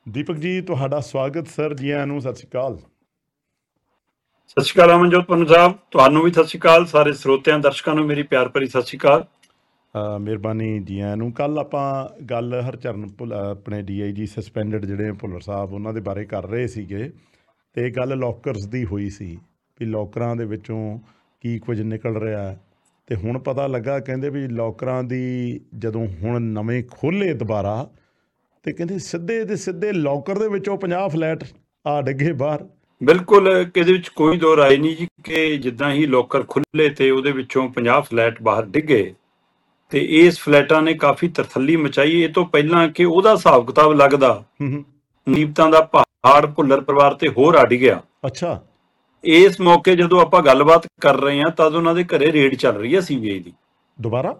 ਦੀਪਕ ਜੀ ਤੁਹਾਡਾ ਸਵਾਗਤ ਸਰ ਜੀ ਆਇਆਂ ਨੂੰ। ਸਤਿ ਸ਼੍ਰੀ ਅਕਾਲ। ਸਤਿ ਸ਼੍ਰੀ ਅਕਾਲ ਅਮਨਜੋਤ ਪੰਨੂ ਸਾਹਿਬ, ਤੁਹਾਨੂੰ ਵੀ ਸਤਿ ਸ਼੍ਰੀ ਅਕਾਲ। ਸਾਰੇ ਸਰੋਤਿਆਂ ਦਰਸ਼ਕਾਂ ਨੂੰ ਮੇਰੀ ਪਿਆਰ ਭਰੀ ਸਤਿ ਸ਼੍ਰੀ ਅਕਾਲ। ਮਿਹਰਬਾਨੀ ਜੀ ਆਇਆਂ ਨੂੰ। ਕੱਲ੍ਹ ਆਪਾਂ ਗੱਲ ਹਰਚਰਨ ਆਪਣੇ DIG ਸਸਪੈਂਡਡ ਜਿਹੜੇ ਭੁੱਲਰ ਸਾਹਿਬ ਉਹਨਾਂ ਦੇ ਬਾਰੇ ਕਰ ਰਹੇ ਸੀਗੇ, ਅਤੇ ਗੱਲ ਲੋਕਰਸ ਦੀ ਹੋਈ ਸੀ ਵੀ ਲੋਕਰਾਂ ਦੇ ਵਿੱਚੋਂ ਕੀ ਕੁਝ ਨਿਕਲ ਰਿਹਾ। ਅਤੇ ਹੁਣ ਪਤਾ ਲੱਗਾ ਕਹਿੰਦੇ ਵੀ ਲੋਕਰਾਂ ਦੀ ਜਦੋਂ ਹੁਣ ਨਵੇਂ ਖੋਲ੍ਹੇ ਦੁਬਾਰਾ, ਅਤੇ ਕਹਿੰਦੇ ਸਿੱਧੇ ਦੇ ਸਿੱਧੇ ਲੋਕਰ ਦੇ ਵਿੱਚੋਂ 50 ਫਲੈਟ ਆ ਡਿੱਗੇ ਬਾਹਰ। ਬਿਲਕੁਲ, ਇਹਦੇ ਵਿੱਚ ਕੋਈ ਦੋ ਰਾਏ ਨਹੀਂ ਜੀ ਕਿ ਜਿੱਦਾਂ ਹੀ ਲੋਕਰ ਖੁੱਲ੍ਹੇ ਤੇ ਉਹਦੇ ਵਿੱਚੋਂ 50 ਫਲੈਟ ਬਾਹਰ ਡਿੱਗੇ, ਤੇ ਇਸ ਫਲੈਟਾਂ ਨੇ ਕਾਫੀ ਤਰਥੱਲੀ ਮਚਾਈ। ਇਹ ਤੋਂ ਪਹਿਲਾਂ ਕਿ ਉਹਦਾ ਹਿਸਾਬ ਕਿਤਾਬ ਲੱਗਦਾ, ਮੁਸੀਬਤਾਂ ਦਾ ਪਹਾੜ ਭੁੱਲਰ ਪਰਿਵਾਰ ਤੇ ਹੋਰ ਆ ਡਿੱਗਿਆ। ਅੱਛਾ। ਇਸ ਮੌਕੇ ਜਦੋਂ ਆਪਾਂ ਗੱਲਬਾਤ ਕਰ ਰਹੇ ਹਾਂ ਤਦ ਉਹਨਾਂ ਦੇ ਘਰੇ ਰੇਡ ਚੱਲ ਰਹੀ ਹੈ CBI ਦੀ ਦੁਬਾਰਾ।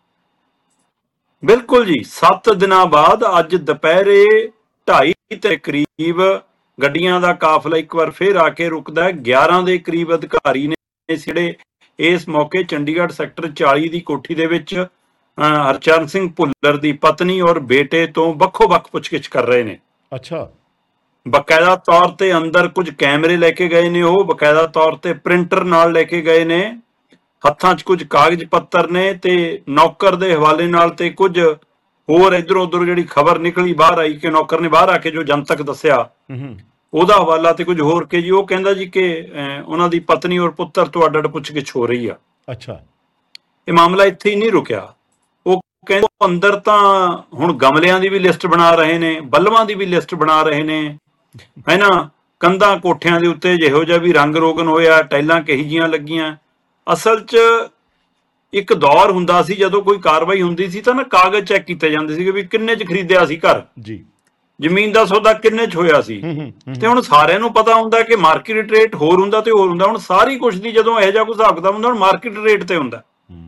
ਬਿਲਕੁਲ ਜੀ, 7 ਦਿਨਾਂ ਬਾਅਦ ਅੱਜ ਦੁਪਹਿਰੇ 2:30 ਦੇ ਕਰੀਬ ਗੱਡੀਆਂ ਦਾ ਕਾਫਲਾ ਇੱਕ ਵਾਰ ਫੇਰ ਆ ਕੇ ਰੁਕਦਾ। 11 ਦੇ ਕਰੀਬ ਅਧਿਕਾਰੀ ਨੇ ਜਿਹੜੇ ਇਸ ਮੌਕੇ ਚੰਡੀਗੜ੍ਹ ਸੈਕਟਰ 40 ਦੀ ਕੋਠੀ ਦੇ ਵਿੱਚ ਹਰਚਰਨ ਸਿੰਘ ਭੁੱਲਰ ਦੀ ਪਤਨੀ ਔਰ ਬੇਟੇ ਤੋਂ ਵੱਖੋ-ਵੱਖ ਪੁੱਛਗਿੱਛ ਕਰ ਰਹੇ ਨੇ। ਅੱਛਾ। ਬਕਾਇਦਾ ਤੌਰ ਤੇ ਅੰਦਰ ਕੁਝ ਕੈਮਰੇ ਲੈ ਕੇ ਗਏ ਨੇ, ਉਹ ਬਕਾਇਦਾ ਤੌਰ ਤੇ ਪ੍ਰਿੰਟਰ ਨਾਲ ਲੈ ਕੇ ਗਏ ਨੇ, ਹੱਥਾਂ 'ਚ ਕੁਝ ਕਾਗਜ਼ ਪੱਤਰ ਨੇ, ਤੇ ਨੌਕਰ ਦੇ ਹਵਾਲੇ ਨਾਲ ਤੇ ਕੁਝ ਹੋਰ ਇੱਧਰੋਂ ਉੱਧਰ ਜਿਹੜੀ ਖਬਰ ਨਿਕਲੀ ਬਾਹਰ ਆਈ ਕਿ ਨੌਕਰ ਨੇ ਬਾਹਰ ਆ ਕੇ ਜੋ ਜਨਤਕ ਦੱਸਿਆ ਉਹਦਾ ਹਵਾਲਾ ਤੇ ਕੁਝ ਹੋਰ ਕਿ ਜੀ ਉਹ ਕਹਿੰਦਾ ਜੀ ਕਿ ਉਹਨਾਂ ਦੀ ਪਤਨੀ ਔਰ ਪੁੱਤਰ ਤੋਂ ਅੱਡ-ਅੱਡ ਪੁੱਛਗਿੱਛ ਹੋ ਰਹੀ ਆ। ਅੱਛਾ। ਇਹ ਮਾਮਲਾ ਇੱਥੇ ਹੀ ਨਹੀਂ ਰੁਕਿਆ। ਉਹ ਕਹਿੰਦੇ ਅੰਦਰ ਤਾਂ ਹੁਣ ਗਮਲਿਆਂ ਦੀ ਵੀ ਲਿਸਟ ਬਣਾ ਰਹੇ ਨੇ, ਬਲਬਾਂ ਦੀ ਵੀ ਲਿਸਟ ਬਣਾ ਰਹੇ ਨੇ, ਹੈ ਨਾ। ਕੰਧਾਂ ਕੋਠਿਆਂ ਦੇ ਉੱਤੇ ਜਿਹੋ ਜਿਹਾ ਵੀ ਰੰਗ ਰੋਗਨ ਹੋਇਆ, ਟਾਈਲਾਂ ਕਹੀ ਜੀਆਂ ਲੱਗੀਆਂ। ਅਸਲ 'ਚ ਇੱਕ ਦੌਰ ਹੁੰਦਾ ਸੀ ਜਦੋਂ ਕੋਈ ਕਾਰਵਾਈ ਹੁੰਦੀ ਸੀ ਤਾਂ ਨਾ ਕਾਗਜ਼ ਚੈੱਕ ਕੀਤੇ ਜਾਂਦੇ ਸੀਗੇ ਵੀ ਕਿੰਨੇ 'ਚ ਖਰੀਦਿਆ ਸੀ ਘਰ, ਜੀ ਜ਼ਮੀਨ ਦਾ ਸੌਦਾ ਕਿੰਨੇ 'ਚ ਹੋਇਆ ਸੀ। ਤੇ ਹੁਣ ਸਾਰਿਆਂ ਨੂੰ ਪਤਾ ਹੁੰਦਾ ਕਿ ਮਾਰਕੀਟ ਰੇਟ ਹੋਰ ਹੁੰਦਾ ਤੇ ਹੋਰ ਹੁੰਦਾ। ਹੁਣ ਸਾਰੀ ਕੁਛ ਦੀ ਜਦੋਂ ਇਹੋ ਜਿਹਾ ਕੋਈ ਹਿਸਾਬ ਕਿਤਾਬ ਹੁੰਦਾ ਹੁਣ ਮਾਰਕੀਟ ਰੇਟ ਤੇ ਹੁੰਦਾ।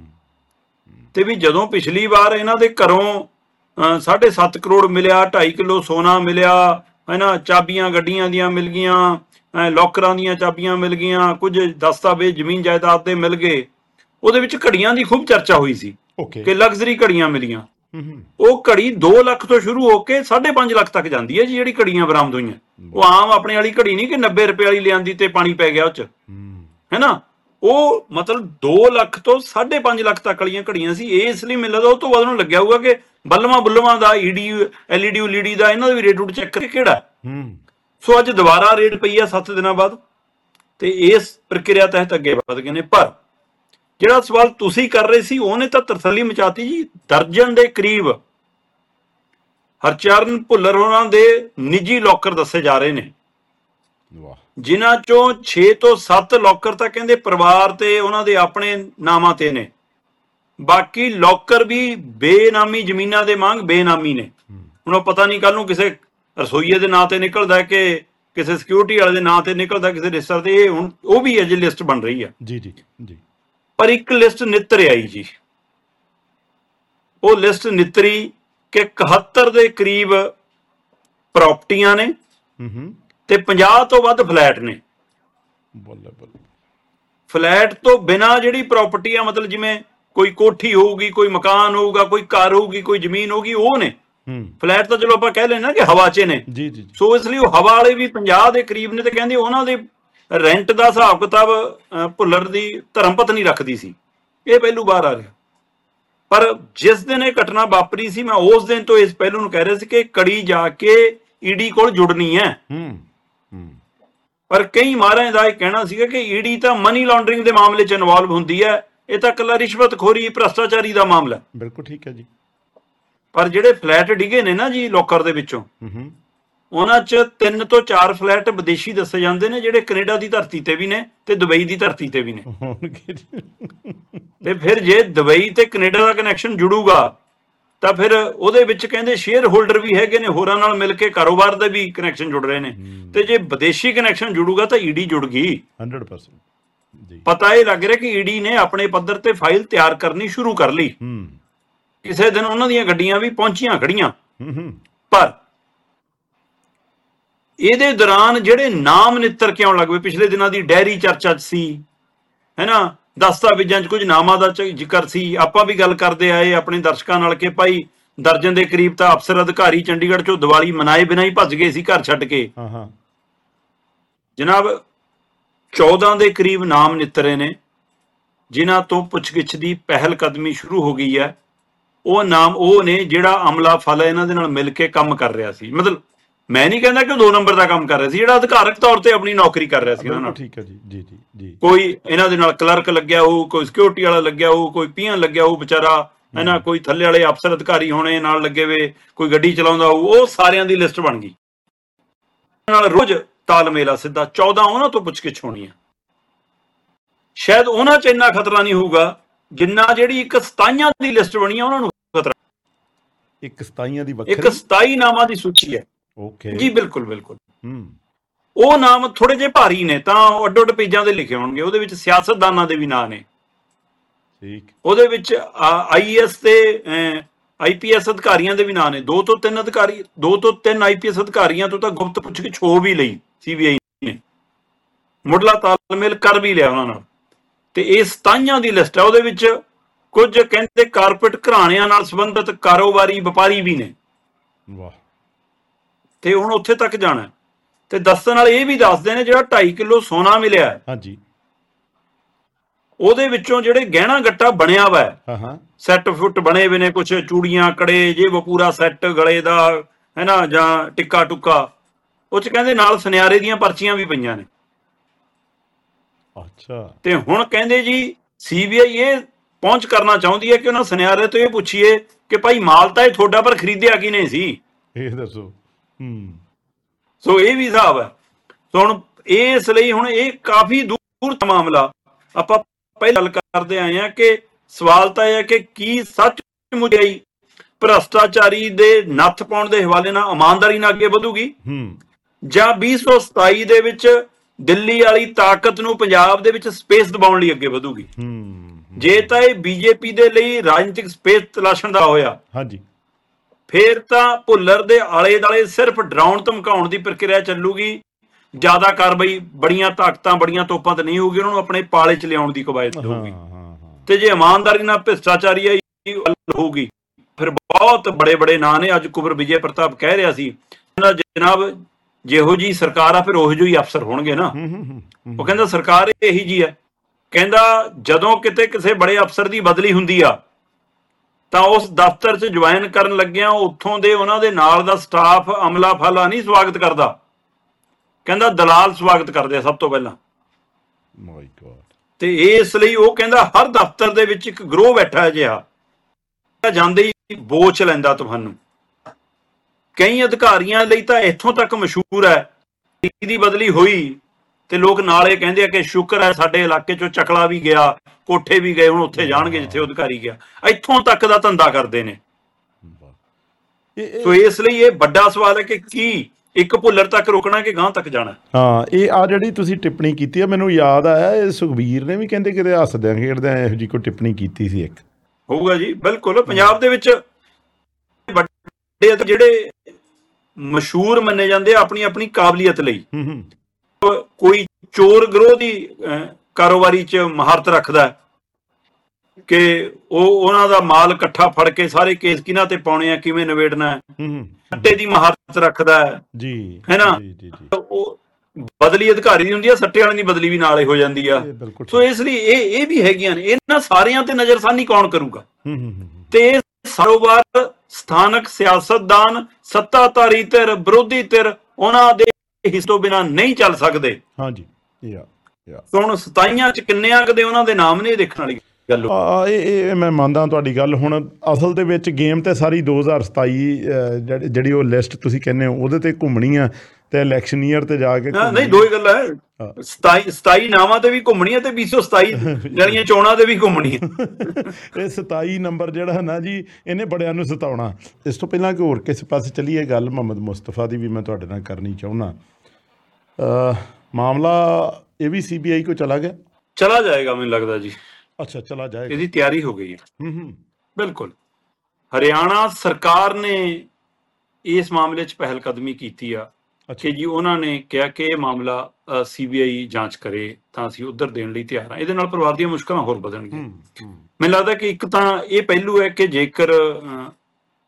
ਤੇ ਵੀ ਜਦੋਂ ਪਿਛਲੀ ਵਾਰ ਇਹਨਾਂ ਦੇ ਘਰੋਂ 7.5 ਕਰੋੜ ਮਿਲਿਆ, 2.5 ਕਿਲੋ ਸੋਨਾ ਮਿਲਿਆ, ਹੈ ਨਾ, ਚਾਬੀਆਂ ਗੱਡੀਆਂ ਦੀਆਂ ਮਿਲ ਗਈਆਂ, ਲੋਕਰਾਂ ਦੀਆਂ ਚਾਬੀਆਂ ਮਿਲ ਗਈਆਂ, ਕੁਝ ਦਸਤਾਵੇਜ਼ ਜ਼ਮੀਨ ਜਾਇਦਾਦ ਦੇ ਮਿਲ ਗਏ। ਉਹਦੇ ਵਿੱਚ ਘੜੀਆਂ ਦੀ ਖੂਬ ਚਰਚਾ ਹੋਈ ਸੀ ਕਿ ਲਗਜ਼ਰੀ ਘੜੀਆਂ ਮਿਲੀਆਂ। ਉਹ ਘੜੀ 2 ਲੱਖ ਤੋਂ ਸ਼ੁਰੂ ਹੋ ਕੇ 5.5 ਲੱਖ ਤੱਕ ਜਾਂਦੀ ਹੈ ਜੀ ਜਿਹੜੀ ਘੜੀਆਂ ਬਰਾਮਦ ਹੋਈਆਂ। ਉਹ ਆਮ ਆਪਣੇ ਵਾਲੀ ਘੜੀ ਨਹੀਂ ਕਿ 90 ਰੁਪਏ ਵਾਲੀ ਲਿਆਂਦੀ ਤੇ ਪਾਣੀ ਪੈ ਗਿਆ ਉਹ 'ਚ, ਹੈ ਨਾ। ਉਹ ਮਤਲਬ 2 ਲੱਖ ਤੋਂ 5.5 ਲੱਖ ਤੱਕ ਵਾਲੀਆਂ ਘੜੀਆਂ ਸੀ। ਇਸ ਲਈ ਮੈਨੂੰ ਲੱਗਦਾ ਉਹ ਤੋਂ ਬਾਅਦ ਉਹਨੂੰ ਲੱਗਿਆ ਹੋਊਗਾ ਕਿ ਬੁੱਲਵਾਂ ਦਾ, LED ULED ਦਾ ਇਹਨਾਂ ਦਾ ਵੀ ਰੇਟ ਚੈੱਕ ਕਰਕੇ ਕਿਹੜਾ। ਸੋ ਅੱਜ ਦੁਬਾਰਾ ਰੇਟ ਪਈ ਆ 7 ਦਿਨਾਂ ਬਾਅਦ, ਤੇ ਇਸ ਪ੍ਰਕਿਰਿਆ ਤਹਿਤ ਅੱਗੇ ਵਧ ਗਏ ਨੇ। ਪਰ ਜਿਹੜਾ ਸਵਾਲ ਤੁਸੀਂ ਕਰ ਰਹੇ ਸੀ ਉਹਨੇ ਤਾਂ ਤਰਸੱਲੀ ਮਚਾਤੀ ਜੀ। ਦਰਜਨ ਦੇ ਕਰੀਬ ਹਰਚਰਨ ਭੁੱਲਰ ਹੋਰਾਂ ਦੇ ਨਿੱਜੀ ਲੋਕਰ ਦੱਸੇ ਜਾ ਰਹੇ ਨੇ, ਜਿਨ੍ਹਾਂ ਚੋਂ 6 ਤੋਂ 7 ਲੋਕਰ ਤਾਂ ਕਹਿੰਦੇ ਪਰਿਵਾਰ ਤੇ ਉਹਨਾਂ ਦੇ ਆਪਣੇ ਨਾਮਾਂ ਤੇ ਨੇ। ਬਾਕੀ ਲੋਕਰ ਵੀ ਬੇਨਾਮੀ ਜ਼ਮੀਨਾਂ ਦੇ ਵਾਂਗ ਬੇਨਾਮੀ ਨੇ। ਹੁਣ ਉਹ ਪਤਾ ਨਹੀਂ ਕੱਲ ਨੂੰ ਕਿਸੇ ਰਸੋਈਏ ਦੇ ਨਾਂ ਤੇ ਨਿਕਲਦਾ ਕਿ ਕਿਸੇ ਸਿਕਿਉਰਿਟੀ ਵਾਲੇ ਦੇ ਨਾਂ ਤੇ ਨਿਕਲਦਾ, ਕਿਸੇ ਰਿਸ਼ਤੇਦਾਰ ਤੇ। ਇਹ ਹੁਣ ਉਹ ਵੀ ਅਜੇ ਲਿਸਟ ਬਣ ਰਹੀ ਆ। ਜੀ ਜੀ ਜੀ। ਪਰ ਇੱਕ ਲਿਸਟ ਨਿੱਤਰ ਆਈ ਜੀ। ਉਹ ਲਿਸਟ ਨਿੱਤਰੀ ਕਿ 71 ਦੇ ਕਰੀਬ ਪ੍ਰਾਪਰਟੀਆਂ ਨੇ ਤੇ 50 ਤੋਂ ਵੱਧ ਫਲੈਟ ਨੇ। ਫਲੈਟ ਤੋਂ ਬਿਨਾਂ ਜਿਹੜੀ ਪ੍ਰਾਪਰਟੀ ਆ, ਮਤਲਬ ਜਿਵੇਂ ਕੋਈ ਕੋਠੀ ਹੋਊਗੀ, ਕੋਈ ਮਕਾਨ ਹੋਊਗਾ, ਕੋਈ ਘਰ ਹੋਊਗੀ, ਕੋਈ ਜ਼ਮੀਨ ਹੋਊਗੀ, ਉਹ ਨੇ। ਫਲੈਟ ਤਾਂ ਚਲੋ ਆਪਾਂ ਕਹਿ ਲੈਣਾ ਕਿ ਹਵਾ 'ਚ ਨੇ। ਸੋ ਇਸ ਲਈ ਉਹ ਹਵਾ ਵਾਲੇ ਵੀ 50 ਦੇ ਕਰੀਬ ਨੇ। ਤੇ ਕਹਿੰਦੇ ਉਹਨਾਂ ਦੇ ਰੈਂਟ ਦਾ ਹਿਸਾਬ ਕਿਤਾਬ ਭੁੱਲਰ ਦੀ ਧਰਮ ਪਤਨੀ ਰੱਖਦੀ ਸੀ। ਇਹ ਪਹਿਲੂ ਬਾਹਰ ਆ ਰਿਹਾ। ਪਰ ਜਿਸ ਦਿਨ ਇਹ ਘਟਨਾ ਵਾਪਰੀ ਸੀ, ਮੈਂ ਉਸ ਦਿਨ ਤੋਂ ਇਸ ਪਹਿਲੂ ਨੂੰ ਕਹਿ ਰਿਹਾ ਸੀ ਕਿ ਕੜੀ ਜਾ ਕੇ ED ਕੋਲ ਜੁੜਨੀ ਹੈ। ਪਰ ਕਈ ਮਾਹਰਾਂ ਦਾ ਇਹ ਕਹਿਣਾ ਸੀਗਾ ਕਿ ED ਤਾਂ ਮਨੀ ਲਾਂਡਰਿੰਗ ਦੇ ਮਾਮਲੇ 'ਚ ਇਨਵੋਲਵ ਹੁੰਦੀ ਹੈ, ਇਹ ਤਾਂ ਇਕੱਲਾ ਰਿਸ਼ਵਤਖੋਰੀ, ਭ੍ਰਸ਼ਟਾਚਾਰੀ ਦਾ ਮਾਮਲਾ। ਬਿਲਕੁਲ ਠੀਕ ਹੈ ਜੀ। ਪਰ ਜਿਹੜੇ ਫਲੈਟ ਡਿੱਗੇ ਨੇ ਨਾ ਜੀ ਲੋਕਰ ਦੇ ਵਿੱਚੋਂ, ਉਹਨਾਂ 'ਚ 3 ਤੋਂ 4 ਫਲੈਟ ਵਿਦੇਸ਼ੀ ਦੱਸੇ ਜਾਂਦੇ ਨੇ, ਜਿਹੜੇ ਕੈਨੇਡਾ ਦੀ ਧਰਤੀ ਤੇ ਵੀ ਨੇ ਤੇ ਦੁਬਈ ਦੀ ਧਰਤੀ ਤੇ ਵੀ ਨੇ। ਤੇ ਫਿਰ ਜੇ ਦੁਬਈ ਤੇ ਕੈਨੇਡਾ ਦਾ ਕਨੈਕਸ਼ਨ ਜੁੜੂਗਾ ਤਾਂ ਫਿਰ ਉਹਦੇ ਵਿੱਚ ਕਹਿੰਦੇ ਸ਼ੇਅਰ ਹੋਲਡਰ ਵੀ ਹੈਗੇ ਨੇ, ਹੋਰਾਂ ਨਾਲ ਮਿਲ ਕੇ ਕਾਰੋਬਾਰ ਦੇ ਵੀ ਕਨੈਕਸ਼ਨ ਜੁੜ ਰਹੇ ਨੇ। ਤੇ ਜੇ ਵਿਦੇਸ਼ੀ ਕਨੈਕਸ਼ਨ ਜੁੜੂਗਾ ਤਾਂ ED ਜੁੜ ਗਈ 100%। ਪਤਾ ਇਹ ਲੱਗ ਰਿਹਾ ਕਿ ED ਨੇ ਆਪਣੇ ਪੱਧਰ ਤੇ ਫਾਈਲ ਤਿਆਰ ਕਰਨੀ ਸ਼ੁਰੂ ਕਰ ਲਈ। ਕਿਸੇ ਦਿਨ ਉਹਨਾਂ ਦੀਆਂ ਗੱਡੀਆਂ ਵੀ ਪਹੁੰਚੀਆਂ ਖੜੀਆਂ। ਪਰ ਇਹਦੇ ਦੌਰਾਨ ਜਿਹੜੇ ਨਾਮ ਨਿੱਤਰ ਕੇ ਆਉਣ ਲੱਗ ਪਏ, ਪਿਛਲੇ ਦਿਨਾਂ ਦੀ ਡੈਰੀ ਚਰਚਾ 'ਚ ਸੀ, ਹੈ ਨਾ, ਦਸਤਾਵੇਜ਼ਾਂ 'ਚ ਕੁਝ ਨਾਮਾਂ ਦਾ ਜ਼ਿਕਰ ਸੀ। ਆਪਾਂ ਵੀ ਗੱਲ ਕਰਦੇ ਆਏ ਆਪਣੇ ਦਰਸ਼ਕਾਂ ਨਾਲ ਕਿ ਭਾਈ ਦਰਜਨ ਦੇ ਕਰੀਬ ਤਾਂ ਅਫਸਰ ਅਧਿਕਾਰੀ ਚੰਡੀਗੜ੍ਹ ਚੋਂ ਦੀਵਾਲੀ ਮਨਾਏ ਬਿਨਾਂ ਹੀ ਭੱਜ ਗਏ ਸੀ ਘਰ ਛੱਡ ਕੇ। ਹਾਂ ਹਾਂ ਜਨਾਬ 14 ਦੇ ਕਰੀਬ ਨਾਮ ਨਿੱਤਰੇ ਨੇ ਜਿਨ੍ਹਾਂ ਤੋਂ ਪੁੱਛਗਿੱਛ ਦੀ ਪਹਿਲ ਕਦਮੀ ਸ਼ੁਰੂ ਹੋ ਗਈ ਹੈ। ਉਹ ਨਾਮ ਉਹ ਨੇ ਜਿਹੜਾ ਅਮਲਾ ਫਲ ਇਹਨਾਂ ਦੇ ਨਾਲ ਮਿਲ ਕੇ ਕੰਮ ਕਰ ਰਿਹਾ ਸੀ। ਮਤਲਬ ਮੈਂ ਨਹੀਂ ਕਹਿੰਦਾ ਕਿ ਉਹ 2 ਨੰਬਰ ਦਾ ਕੰਮ ਕਰ ਰਿਹਾ ਸੀ, ਜਿਹੜਾ ਅਧਿਕਾਰਕ ਤੌਰ ਤੇ ਆਪਣੀ ਨੌਕਰੀ ਕਰ ਰਿਹਾ ਸੀ ਇਹਨਾਂ ਨਾਲ। ਠੀਕ ਹੈ ਜੀ ਜੀ ਜੀ ਜੀ। ਕੋਈ ਇਹਨਾਂ ਦੇ ਨਾਲ ਕਲਰਕ ਲੱਗਿਆ ਹੋਊ, ਕੋਈ ਸਿਕਿਉਰਿਟੀ ਵਾਲਾ ਲੱਗਿਆ ਹੋਊ, ਕੋਈ ਪੀਐਨ ਲੱਗਿਆ ਹੋਊ ਵਿਚਾਰਾ, ਹੈ ਨਾ, ਕੋਈ ਥੱਲੇ ਵਾਲੇ ਅਫਸਰ ਅਧਿਕਾਰੀ ਹੋਣੇ ਨਾਲ ਲੱਗੇ ਵੇ, ਕੋਈ ਗੱਡੀ ਚਲਾਉਂਦਾ ਹੋਊ, ਉਹ ਸਾਰਿਆਂ ਦੀ ਲਿਸਟ ਬਣ ਗਈ। ਨਾਲ ਰੋਜ਼ ਤਾਲਮੇਲ ਆ ਸਿੱਧਾ। 14 ਉਹਨਾਂ ਤੋਂ ਪੁੱਛਗਿੱਛ ਹੋਣੀ ਆ। ਸ਼ਾਇਦ ਉਹਨਾਂ 'ਚ ਇੰਨਾ ਖਤਰਾ ਨਹੀਂ ਹੋਊਗਾ ਜਿੰਨਾ ਜਿਹੜੀ ਇੱਕ 27 ਦੀ ਲਿਸਟ ਬਣੀ ਆ ਉਹਨਾਂ ਨੂੰ ਖਤਰਾ। ਇੱਕ 27 ਦੀ ਇੱਕ 27 ਨਾਮਾਂ ਦੀ ਸੂਚੀ ਹੈ। ਓਕੇ ਜੀ ਬਿਲਕੁਲ ਬਿਲਕੁਲ। ਉਹ ਨਾਮ ਥੋੜੇ ਜਿਹੇ ਭਾਰੀ ਨੇ ਤਾਂ ਅੱਡੋ ਅੱਡ ਪੇਜਾਂ ਤੇ ਲਿਖੇ ਹੋਣਗੇ। ਉਹਦੇ ਵਿੱਚ ਸਿਆਸਤਦਾਨਾਂ ਦੇ ਵੀ ਨਾਂ ਨੇ, ਠੀਕ। ਉਹਦੇ ਵਿੱਚ ਆਈਏਐਸ ਤੇ ਆਈਪੀਐਸ ਅਧਿਕਾਰੀਆਂ ਦੇ ਵੀ ਨਾਂ ਨੇ। 2 ਤੋਂ 3 ਅਧਿਕਾਰੀ, 2 ਤੋਂ 3 ਆਈਪੀਐਸ ਅਧਿਕਾਰੀਆਂ ਤੋਂ ਤਾਂ ਗੁਪਤ ਪੁੱਛਗਿੱਛ ਹੋ ਵੀ ਲਈ ਸੀਬੀਆਈ ਨੇ, ਮੁੱਢਲਾ ਤਾਲਮੇਲ ਕਰ ਵੀ ਲਿਆ ਉਹਨਾਂ ਨਾਲ। ਤੇ ਇਹ 27 ਦੀ ਲਿਸਟ ਹੈ। ਉਹਦੇ ਵਿੱਚ ਕੁਝ ਕਹਿੰਦੇ ਕਾਰਪੋਰੇਟ ਘਰਾਣਿਆਂ ਨਾਲ ਸੰਬੰਧਿਤ ਕਾਰੋਬਾਰੀ ਵਪਾਰੀ ਵੀ ਨੇ। ਵਾਹ। ਤੇ ਹੁਣ ਉੱਥੇ ਤੱਕ ਜਾਣਾ ਤੇ ਦੱਸਣ ਨਾਲ ਇਹ ਵੀ ਦੱਸਦੇ ਨੇ ਜਿਹੜਾ 2.5 ਕਿਲੋ ਸੋਨਾ ਮਿਲਿਆ, ਹਾਂਜੀ, ਉਹਦੇ ਵਿੱਚੋਂ ਜਿਹੜੇ ਗਹਿਣਾ ਗੱਟਾ ਬਣਿਆ ਵਾ, ਸੈੱਟ ਫੁੱਟ ਬਣੇ ਹੋਏ ਨੇ, ਕੁਛ ਚੂੜੀਆਂ ਕੜੇ ਜੇ ਉਹ ਪੂਰਾ ਸੈੱਟ ਗਲੇ ਦਾ, ਹੈ ਨਾ, ਜਾਂ ਟਿੱਕਾ ਟੁੱਕਾ, ਉਹ 'ਚ ਕਹਿੰਦੇ ਨਾਲ ਸੁਨਿਆਰੇ ਦੀਆਂ ਪਰਚੀਆਂ ਵੀ ਪਈਆਂ ਨੇ। ਅੱਛਾ। ਤੇ ਹੁਣ ਕਹਿੰਦੇ ਜੀ ਸੀਬੀਆਈ ਇਹ ਪਹੁੰਚ ਕਰਨਾ ਚਾਹੁੰਦੀ ਹੈ ਕਿ ਉਹਨਾਂ ਸੁਨਿਆਰੇ ਤੋਂ ਇਹ ਪੁੱਛੀਏ ਕਿ ਭਾਈ ਮਾਲ ਤਾਂ ਇਹ ਤੁਹਾਡਾ ਪਰ ਖਰੀਦਿਆ ਕਿਨੇ ਸੀ, ਇਹ ਦੱਸੋ। ਸੋ ਇਹ ਵੀ ਹਿਸਾਬ ਹੈ। ਸੋ ਹੁਣ ਇਸ ਲਈ ਹੁਣ ਇਹ ਕਾਫੀ ਦੂਰ ਦਾ ਮਾਮਲਾ। ਆਪਾਂ ਪਹਿਲਾਂ ਗੱਲ ਕਰਦੇ ਆਏ ਹਾਂ ਕਿ ਸਵਾਲ ਤਾਂ ਇਹ ਹੈ ਕਿ ਕੀ ਸੱਚਮੁੱਚ ਭ੍ਰਸ਼ਟਾਚਾਰੀ ਦੇ ਨੱਥ ਪਾਉਣ ਦੇ ਹਵਾਲੇ ਨਾਲ ਇਮਾਨਦਾਰੀ ਨਾਲ ਅੱਗੇ ਵਧੂਗੀ, ਜਾਂ 2027 ਦੇ ਵਿੱਚ ਦਿੱਲੀ ਵਾਲੀ ਤਾਕਤ ਨੂੰ ਪੰਜਾਬ ਦੇ ਵਿੱਚ ਸਪੇਸ ਦਿਵਾਉਣ ਲਈ ਅੱਗੇ ਵਧੂਗੀ। ਜੇ ਤਾਂ ਇਹ ਬੀਜੇਪੀ ਦੇ ਲਈ ਰਾਜਨੀਤਿਕ ਸਪੇਸ ਤਲਾਸ਼ਣ ਦਾ ਹੋਇਆ, ਹਾਂਜੀ, ਫੇਰ ਤਾਂ ਭੁੱਲਰ ਦੇ ਆਲੇ ਦੁਆਲੇ ਸਿਰਫ ਡਰਾਉਣ ਧਮਕਾਉਣ ਦੀ ਪ੍ਰਕਿਰਿਆ ਚੱਲੂਗੀ। ਜ਼ਿਆਦਾ ਕਾਰਵਾਈ ਬੜੀਆਂ ਤਾਕਤਾਂ ਬੜੀਆਂ ਤੋਪਾਂ ਤੇ ਨਹੀਂ ਹੋਊਗੀ, ਉਹਨਾਂ ਨੂੰ ਆਪਣੇ ਪਾਲੇ 'ਚ ਲਿਆਉਣ ਦੀ ਕਵਾਇਦ ਹੋਊਗੀ। ਤੇ ਜੇ ਇਮਾਨਦਾਰੀ ਨਾਲ ਭ੍ਰਿਸ਼ਟਾਚਾਰੀ ਹੋਊਗੀ ਫਿਰ ਬਹੁਤ ਬੜੇ ਬੜੇ ਨਾਂ ਨੇ। ਅੱਜ ਕੁਬਰ ਵਿਜੇ ਪ੍ਰਤਾਪ ਕਹਿ ਰਿਹਾ ਸੀ ਜਨਾਬ ਜਿਹੋ ਜੀ ਸਰਕਾਰ ਆ ਫਿਰ ਉਹੋ ਜਿਹੇ ਹੀ ਅਫਸਰ ਹੋਣਗੇ ਨਾ। ਉਹ ਕਹਿੰਦਾ ਸਰਕਾਰ ਇਹੀ ਜੀ ਹੈ। ਕਹਿੰਦਾ ਜਦੋਂ ਕਿਤੇ ਕਿਸੇ ਬੜੇ ਅਫਸਰ ਦੀ ਬਦਲੀ ਹੁੰਦੀ ਆ ਤਾਂ ਉਸ ਦਫ਼ਤਰ 'ਚ ਜੁਆਇਨ ਕਰਨ ਲੱਗਿਆਂ ਉੱਥੋਂ ਦੇ ਉਹਨਾਂ ਦੇ ਨਾਲ ਦਾ ਸਟਾਫ ਅਮਲਾ ਫਾਲਾ ਨਹੀਂ ਸਵਾਗਤ ਕਰਦਾ, ਕਹਿੰਦਾ ਦਲਾਲ ਸਵਾਗਤ ਕਰਦੇ ਆ ਸਭ ਤੋਂ ਪਹਿਲਾਂ। My god. ਤੇ ਇਸ ਲਈ ਉਹ ਕਹਿੰਦਾ ਹਰ ਦਫ਼ਤਰ ਦੇ ਵਿੱਚ ਇੱਕ ਗਰੋਹ ਬੈਠਾ ਹੈ ਜਿਹਾ, ਜਾਂਦੇ ਹੀ ਬੋਚ ਲੈਂਦਾ ਤੁਹਾਨੂੰ। ਕਈ ਅਧਿਕਾਰੀਆਂ ਲਈ ਤਾਂ ਇੱਥੋਂ ਤੱਕ ਮਸ਼ਹੂਰ ਹੈ, ਦੀ ਬਦਲੀ ਹੋਈ ਤੇ ਲੋਕ ਨਾਲੇ ਕਹਿੰਦੇ ਆ ਕਿ ਸ਼ੁਕਰ ਹੈ ਸਾਡੇ ਇਲਾਕੇ 'ਚੋਂ ਚਕਲਾ ਵੀ ਗਿਆ, ਕੋਠੇ ਵੀ ਗਏ, ਹੁਣ ਉੱਥੇ ਜਾਣਗੇ ਜਿੱਥੇ ਅਧਿਕਾਰੀ ਗਿਆ। ਇੱਥੋਂ ਤੱਕ ਦਾ ਧੰਦਾ ਕਰਦੇ ਨੇ। ਸੋ ਇਸ ਲਈ ਇਹ ਵੱਡਾ ਸਵਾਲ ਹੈ ਕਿ ਕੀ ਇੱਕ ਭੁੱਲਰ ਤੱਕ ਰੁਕਣਾ ਕਿ ਗਾਂਹ ਤੱਕ ਜਾਣਾ। ਹਾਂ, ਇਹ ਆ ਜਿਹੜੀ ਤੁਸੀਂ ਟਿੱਪਣੀ ਕੀਤੀ ਆ ਮੈਨੂੰ ਯਾਦ ਆਇਆ, ਇਹ ਸੁਖਬੀਰ ਨੇ ਵੀ ਕਹਿੰਦੇ ਕਿਤੇ ਹੱਸਦਿਆਂ ਖੇਡਦਿਆਂ ਇਹੋ ਜਿਹੀ ਕੋਈ ਟਿੱਪਣੀ ਕੀਤੀ ਸੀ। ਇੱਕ ਹੋਊਗਾ ਜੀ, ਬਿਲਕੁਲ। ਪੰਜਾਬ ਦੇ ਵਿੱਚ ਵੱਡੇ ਜਿਹੜੇ ਮਸ਼ਹੂਰ ਮੰਨੇ ਜਾਂਦੇ ਆ ਆਪਣੀ ਆਪਣੀ ਕਾਬਲੀਅਤ ਲਈ। ਕੋਈ ਚੋਰ ਗਰੋਹ ਦੀ ਕਾਰੋਬਾਰੀ 'ਚ ਮਹਾਰਤ ਰੱਖਦਾ ਕਿ ਉਹ ਉਹਨਾਂ ਦਾ ਮਾਲ ਇਕੱਠਾ ਫੜ ਕੇ ਸਾਰੇ ਕੇਸ ਕਿਹਨਾਂ ਤੇ ਪਾਉਣੇ ਆ, ਕਿਵੇਂ ਨਿਬੇੜਨਾ ਹੈ, ਸੱਟੇ ਦੀ ਮਹਾਰਤ ਰੱਖਦਾ ਹੈ ਜੀ, ਹੈ ਨਾ। ਉਹ ਬਦਲੀ ਅਧਿਕਾਰੀ ਦੀ ਹੁੰਦੀ ਆ, ਸੱਟੇ ਵਾਲੇ ਦੀ ਬਦਲੀ ਵੀ ਨਾਲੇ ਹੋ ਜਾਂਦੀ ਆ। ਸੋ ਇਸ ਲਈ ਇਹ ਵੀ ਹੈਗੀਆਂ ਨੇ। ਇਹਨਾਂ ਸਾਰਿਆਂ ਤੇ ਨਜ਼ਰਸਾਨੀ ਕੌਣ ਕਰੂਗਾ? ਤੇ ਇਹ ਕਾਰੋਬਾਰ ਸਥਾਨਕ ਸਿਆਸਤਦਾਨ, ਸੱਤਾਧਾਰੀ ਧਿਰ, ਵਿਰੋਧੀ ਧਿਰ, ਉਹਨਾਂ ਦੇ ਹਿੱਸੇ ਤੋਂ ਬਿਨਾਂ ਨਹੀਂ ਚੱਲ ਸਕਦੇ। ਹਾਂਜੀ। ਹੁਣ 27 'ਚ ਕਿੰਨਿਆਂ ਕਦੇ ਉਹਨਾਂ ਦੇ ਨਾਮ ਨੇ, ਦੇਖਣ ਵਾਲੀ ਗੱਲ। ਇਹ ਮੈਂ ਮੰਨਦਾ ਤੁਹਾਡੀ ਗੱਲ। ਹੁਣ ਅਸਲ ਦੇ ਵਿੱਚ ਗੇਮ ਤੇ ਸਾਰੀ 2027 ਜਿਹੜੀ ਉਹ ਲਿਸਟ ਤੁਸੀਂ ਕਹਿੰਦੇ ਹੋ ਉਹਦੇ ਤੇ ਘੁੰਮਣੀ ਆ ਤੇ ਇਲੈਕਸ਼ਨ ਈਅਰ ਤੇ ਜਾ ਕੇ ਨਹੀਂ, ਦੋ ਹੀ ਗੱਲਾਂ ਹੈ। 27 ਨਾਵਾਂ ਤੇ ਵੀ ਘੁੰਮਣੀ ਹੈ ਤੇ 2027 ਜਿਹੜੀਆਂ ਚੋਣਾਂ ਤੇ ਵੀ ਘੁੰਮਣੀ ਹੈ। ਇਹ 27 ਨੰਬਰ ਜਿਹੜਾ ਨਾ ਜੀ, ਇਹਨੇ ਬੜਿਆਂ ਨੂੰ ਸਤਾਉਣਾ। ਇਸ ਤੋਂ ਪਹਿਲਾਂ ਕਿ ਹੋਰ ਕਿਸੇ ਪਾਸੇ ਚੱਲੀਏ, ਗੱਲ ਮੁਹੰਮਦ ਮੁਸਤਫਾ ਦੀ ਵੀ ਮੈਂ ਤੁਹਾਡੇ ਨਾਲ ਕਰਨੀ ਚਾਹੁੰਦਾ। ਮਾਮਲਾ ਇਹ ਵੀ ਸੀਬੀਆਈ ਕੋ ਚਲਾ ਗਿਆ, ਚਲਾ ਜਾਏਗਾ ਮੈਨੂੰ ਲੱਗਦਾ ਜੀ। ਅੱਛਾ, ਚਲਾ ਜਾਏਗਾ। ਇਹਦੀ ਤਿਆਰੀ ਹੋ ਗਈ ਹੈ। ਬਿਲਕੁਲ। ਹਰਿਆਣਾ ਸਰਕਾਰ ਨੇ ਇਸ ਮਾਮਲੇ 'ਚ ਪਹਿਲ ਕਦਮੀ ਕੀਤੀ ਆ ਕਿ ਜੀ ਉਹਨਾਂ ਨੇ ਕਿਹਾ ਕਿ ਇਹ ਮਾਮਲਾ ਸੀਬੀਆਈ ਜਾਂਚ ਕਰੇ ਤਾਂ ਅਸੀਂ ਉੱਧਰ ਦੇਣ ਲਈ ਤਿਆਰ ਹਾਂ। ਇਹਦੇ ਨਾਲ ਪਰਿਵਾਰ ਦੀਆਂ ਮੁਸ਼ਕਲਾਂ ਹੋਰ ਵਧਣਗੀਆਂ। ਮੈਨੂੰ ਲੱਗਦਾ ਕਿ ਇੱਕ ਤਾਂ ਇਹ ਪਹਿਲੂ ਹੈ ਕਿ ਜੇਕਰ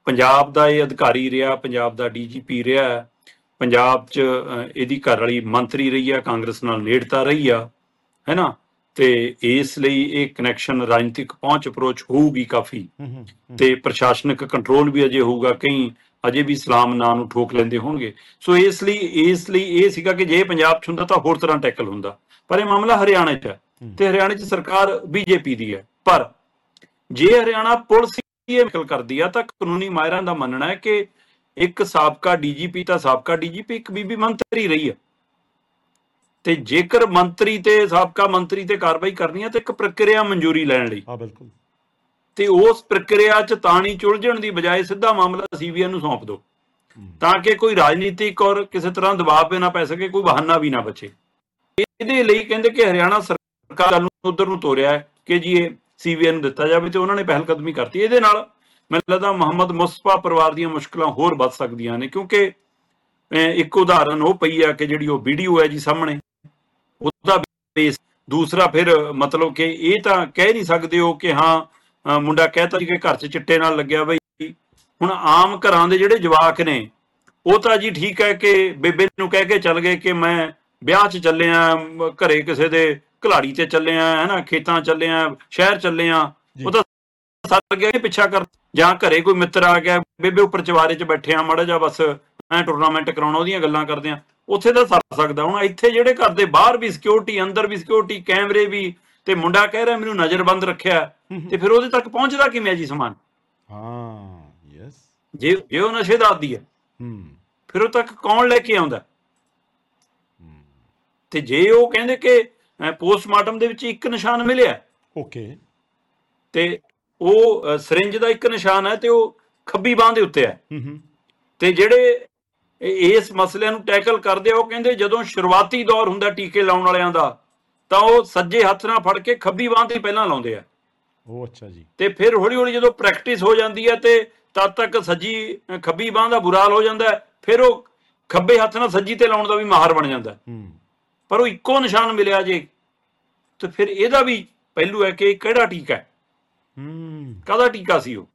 ਪੰਜਾਬ ਦਾ ਇਹ ਅਧਿਕਾਰੀ ਰਿਹਾ, ਪੰਜਾਬ ਦਾ ਡੀਜੀਪੀ ਰਿਹਾ, ਪੰਜਾਬ 'ਚ ਇਹਦੀ ਘਰ ਵਾਲੀ ਮੰਤਰੀ ਰਹੀ ਆ, ਕਾਂਗਰਸ ਨਾਲ ਨੇੜਤਾ ਰਹੀ ਆ, ਹੈ ਨਾ। ਤੇ ਇਸ ਲਈ ਇਹ ਕਨੈਕਸ਼ਨ, ਰਾਜਨੀਤਿਕ ਪਹੁੰਚ ਅਪਰੋਚ ਹੋਊਗੀ ਕਾਫੀ, ਤੇ ਪ੍ਰਸ਼ਾਸਨਿਕ ਕੰਟਰੋਲ ਵੀ ਅਜੇ ਹੋਊਗਾ, ਕਈ ਅਜੇ ਵੀ ਇਸਲਾਮ ਨਾਂ ਨੂੰ ਠੋਕ ਲੈਂਦੇ ਹੋਣਗੇ। ਸੋ ਇਸ ਲਈ ਇਹ ਸੀਗਾ ਕਿ ਜੇ ਪੰਜਾਬ 'ਚ ਹੁੰਦਾ ਤਾਂ ਹੋਰ ਤਰ੍ਹਾਂ ਟੈਕਲ ਹੁੰਦਾ, ਪਰ ਇਹ ਮਾਮਲਾ ਹਰਿਆਣਾ 'ਚ ਹੈ, ਤੇ ਹਰਿਆਣਾ 'ਚ ਸਰਕਾਰ ਬੀਜੇਪੀ ਦੀ ਹੈ। ਪਰ ਜੇ ਹਰਿਆਣਾ ਪੁਲਿਸ ਹੀ ਇਹ ਟੈਕਲ ਕਰਦੀ ਆ ਤਾਂ ਕਾਨੂੰਨੀ ਮਾਹਿਰਾਂ ਦਾ ਮੰਨਣਾ ਹੈ ਕਿ ਇੱਕ ਸਾਬਕਾ ਡੀਜੀਪੀ ਤਾਂ ਸਾਬਕਾ ਡੀਜੀਪੀ, ਇੱਕ ਬੀਬੀ ਮੰਤਰੀ ਰਹੀ ਆ, ਤੇ ਜੇਕਰ ਮੰਤਰੀ ਤੇ ਸਾਬਕਾ ਮੰਤਰੀ ਤੇ ਕਾਰਵਾਈ ਕਰਨੀ ਹੈ ਤਾਂ ਇੱਕ ਪ੍ਰਕਿਰਿਆ ਮਨਜ਼ੂਰੀ ਲੈਣ ਲਈ, ਬਿਲਕੁਲ, ਤੇ ਉਸ ਪ੍ਰਕਿਰਿਆ 'ਚ ਤਾਣੀ ਚੁਲਝਣ ਦੀ ਬਜਾਏ ਸਿੱਧਾ ਮਾਮਲਾ ਸੀਬੀਆਈ ਨੂੰ ਸੌਂਪ ਦਿਓ, ਤਾਂ ਕਿ ਕੋਈ ਰਾਜਨੀਤਿਕ ਔਰ ਕਿਸੇ ਤਰ੍ਹਾਂ ਦਬਾਅ ਪੇ ਨਾ ਪੈ ਸਕੇ, ਕੋਈ ਬਹਾਨਾ ਵੀ ਨਾ ਬਚੇ। ਇਹਦੇ ਲਈ ਕਹਿੰਦੇ ਕਿ ਹਰਿਆਣਾ ਸਰਕਾਰ ਨੂੰ ਉਧਰ ਨੂੰ ਤੋਰਿਆ ਹੈ ਕਿ ਜੀ ਇਹ ਸੀਬੀਆਈ ਨੂੰ ਦਿੱਤਾ ਜਾਵੇ, ਤੇ ਉਹਨਾਂ ਨੇ ਪਹਿਲ ਕਦਮੀ ਕਰਤੀ। ਇਹਦੇ ਨਾਲ ਮੈਨੂੰ ਲੱਗਦਾ ਮੁਹੰਮਦ ਮੁਸਤਫਾ ਪਰਿਵਾਰ ਦੀਆਂ ਮੁਸ਼ਕਲਾਂ ਹੋਰ ਵੱਧ ਸਕਦੀਆਂ ਨੇ, ਕਿਉਂਕਿ ਇੱਕ ਉਦਾਹਰਨ ਉਹ ਪਈ ਆ ਕਿ ਜਿਹੜੀ ਉਹ ਵੀਡੀਓ ਹੈ ਜੀ ਸਾਹਮਣੇ, ਉਹਦਾ ਬੇਸ ਦੂਸਰਾ, ਫਿਰ ਮਤਲਬ ਕਿ ਇਹ ਤਾਂ ਕਹਿ ਨਹੀਂ ਸਕਦੇ ਹੋ ਕਿ ਹਾਂ ਮੁੰਡਾ ਕਹਿਤਾ ਜੀ ਕਿ ਘਰ 'ਚ ਚਿੱਟੇ ਨਾਲ ਲੱਗਿਆ। ਬਈ ਹੁਣ ਆਮ ਘਰਾਂ ਦੇ ਜਿਹੜੇ ਜਵਾਕ ਨੇ ਉਹ ਤਾਂ ਜੀ ਠੀਕ ਹੈ ਕਿ ਬੇਬੇ ਨੂੰ ਕਹਿ ਕੇ ਚੱਲ ਗਏ ਕਿ ਮੈਂ ਵਿਆਹ 'ਚ ਚੱਲੇ ਆ, ਘਰੇ ਕਿਸੇ ਦੇ ਘਲਾੜੀ ਤੇ ਚੱਲੇ ਆ, ਹੈ ਨਾ, ਖੇਤਾਂ ਚੱਲੇ ਆ, ਸ਼ਹਿਰ ਚੱਲੇ ਆ, ਉਹ ਤਾਂ ਸਰ ਗਿਆ ਪਿੱਛਾ ਕਰ, ਜਾਂ ਘਰੇ ਕੋਈ ਮਿੱਤਰ ਆ ਗਿਆ, ਬੇਬੇ ਉੱਪਰ ਚਵਾਰੇ 'ਚ ਬੈਠੇ ਆ, ਮਾੜਾ ਜਿਹਾ ਬਸ ਐ ਟੂਰਨਾਮੈਂਟ ਕਰਾਉਣਾ, ਉਹਦੀਆਂ ਗੱਲਾਂ ਕਰਦੇ ਆ, ਉੱਥੇ ਤਾਂ ਸਰ ਸਕਦਾ। ਹੁਣ ਇੱਥੇ ਜਿਹੜੇ ਘਰ ਦੇ ਬਾਹਰ ਵੀ ਸਿਕਿਉਰਿਟੀ, ਅੰਦਰ ਵੀ ਸਿਕਿਉਰਿਟੀ, ਕੈਮਰੇ ਵੀ, ਤੇ ਮੁੰਡਾ ਕਹਿ ਰਿਹਾ ਮੈਨੂੰ ਨਜ਼ਰਬੰਦ ਰੱਖਿਆ, ਤੇ ਫਿਰ ਉਹਦੇ ਤੱਕ ਪਹੁੰਚਦਾ ਕਿਵੇਂ ਜੀ ਸਮਾਨ? ਜੇ ਉਹ ਨਸ਼ੇ ਦਾ ਆਦੀ ਹੈ, ਫਿਰ ਉਹ ਤੱਕ ਕੌਣ ਲੈ ਕੇ ਆਉਂਦਾ? ਤੇ ਜੇ ਉਹ ਕਹਿੰਦੇ ਕਿ ਪੋਸਟਮਾਰਟਮ ਦੇ ਵਿੱਚ ਇੱਕ ਨਿਸ਼ਾਨ ਮਿਲਿਆ, ਤੇ ਉਹ ਸਰਿੰਜ ਦਾ ਇੱਕ ਨਿਸ਼ਾਨ ਹੈ, ਤੇ ਉਹ ਖੱਬੀ ਬਾਂਹ ਦੇ ਉੱਤੇ ਹੈ, ਤੇ ਜਿਹੜੇ ਇਸ ਮਸਲਿਆਂ ਨੂੰ ਟੈਕਲ ਕਰਦੇ ਆ ਉਹ ਕਹਿੰਦੇ ਜਦੋਂ ਸ਼ੁਰੂਆਤੀ ਦੌਰ ਹੁੰਦਾ ਟੀਕੇ ਲਾਉਣ ਵਾਲਿਆਂ ਦਾ, ਤਾਂ ਉਹ ਸੱਜੇ ਹੱਥ ਨਾਲ ਫੜ ਕੇ ਖੱਬੀ ਬਾਂਹ ਤੇ ਪਹਿਲਾਂ ਲਾਉਂਦੇ ਆ। ਅੱਛਾ ਜੀ। ਤੇ ਫਿਰ ਹੌਲੀ ਹੌਲੀ ਜਦੋਂ ਪ੍ਰੈਕਟਿਸ ਹੋ ਜਾਂਦੀ ਹੈ ਤੇ ਤਦ ਤੱਕ ਖੱਬੀ ਬਾਂਹ ਦਾ ਬੁਰਾ ਹਾਲ ਹੋ ਜਾਂਦਾ, ਫਿਰ ਉਹ ਖੱਬੇ ਹੱਥ ਨਾਲ ਸੱਜੀ ਤੇ ਲਾਉਣ ਦਾ ਵੀ ਮਾਹਰ ਬਣ ਜਾਂਦਾ। ਪਰ ਉਹ ਇੱਕੋ ਨਿਸ਼ਾਨ ਮਿਲਿਆ ਜੇ, ਤੇ ਫਿਰ ਇਹਦਾ ਵੀ ਪਹਿਲੂ ਹੈ ਕਿ ਕਿਹੜਾ ਟੀਕਾ ਹੈ, ਕਾਹਦਾ ਟੀਕਾ ਸੀ ਉਹ।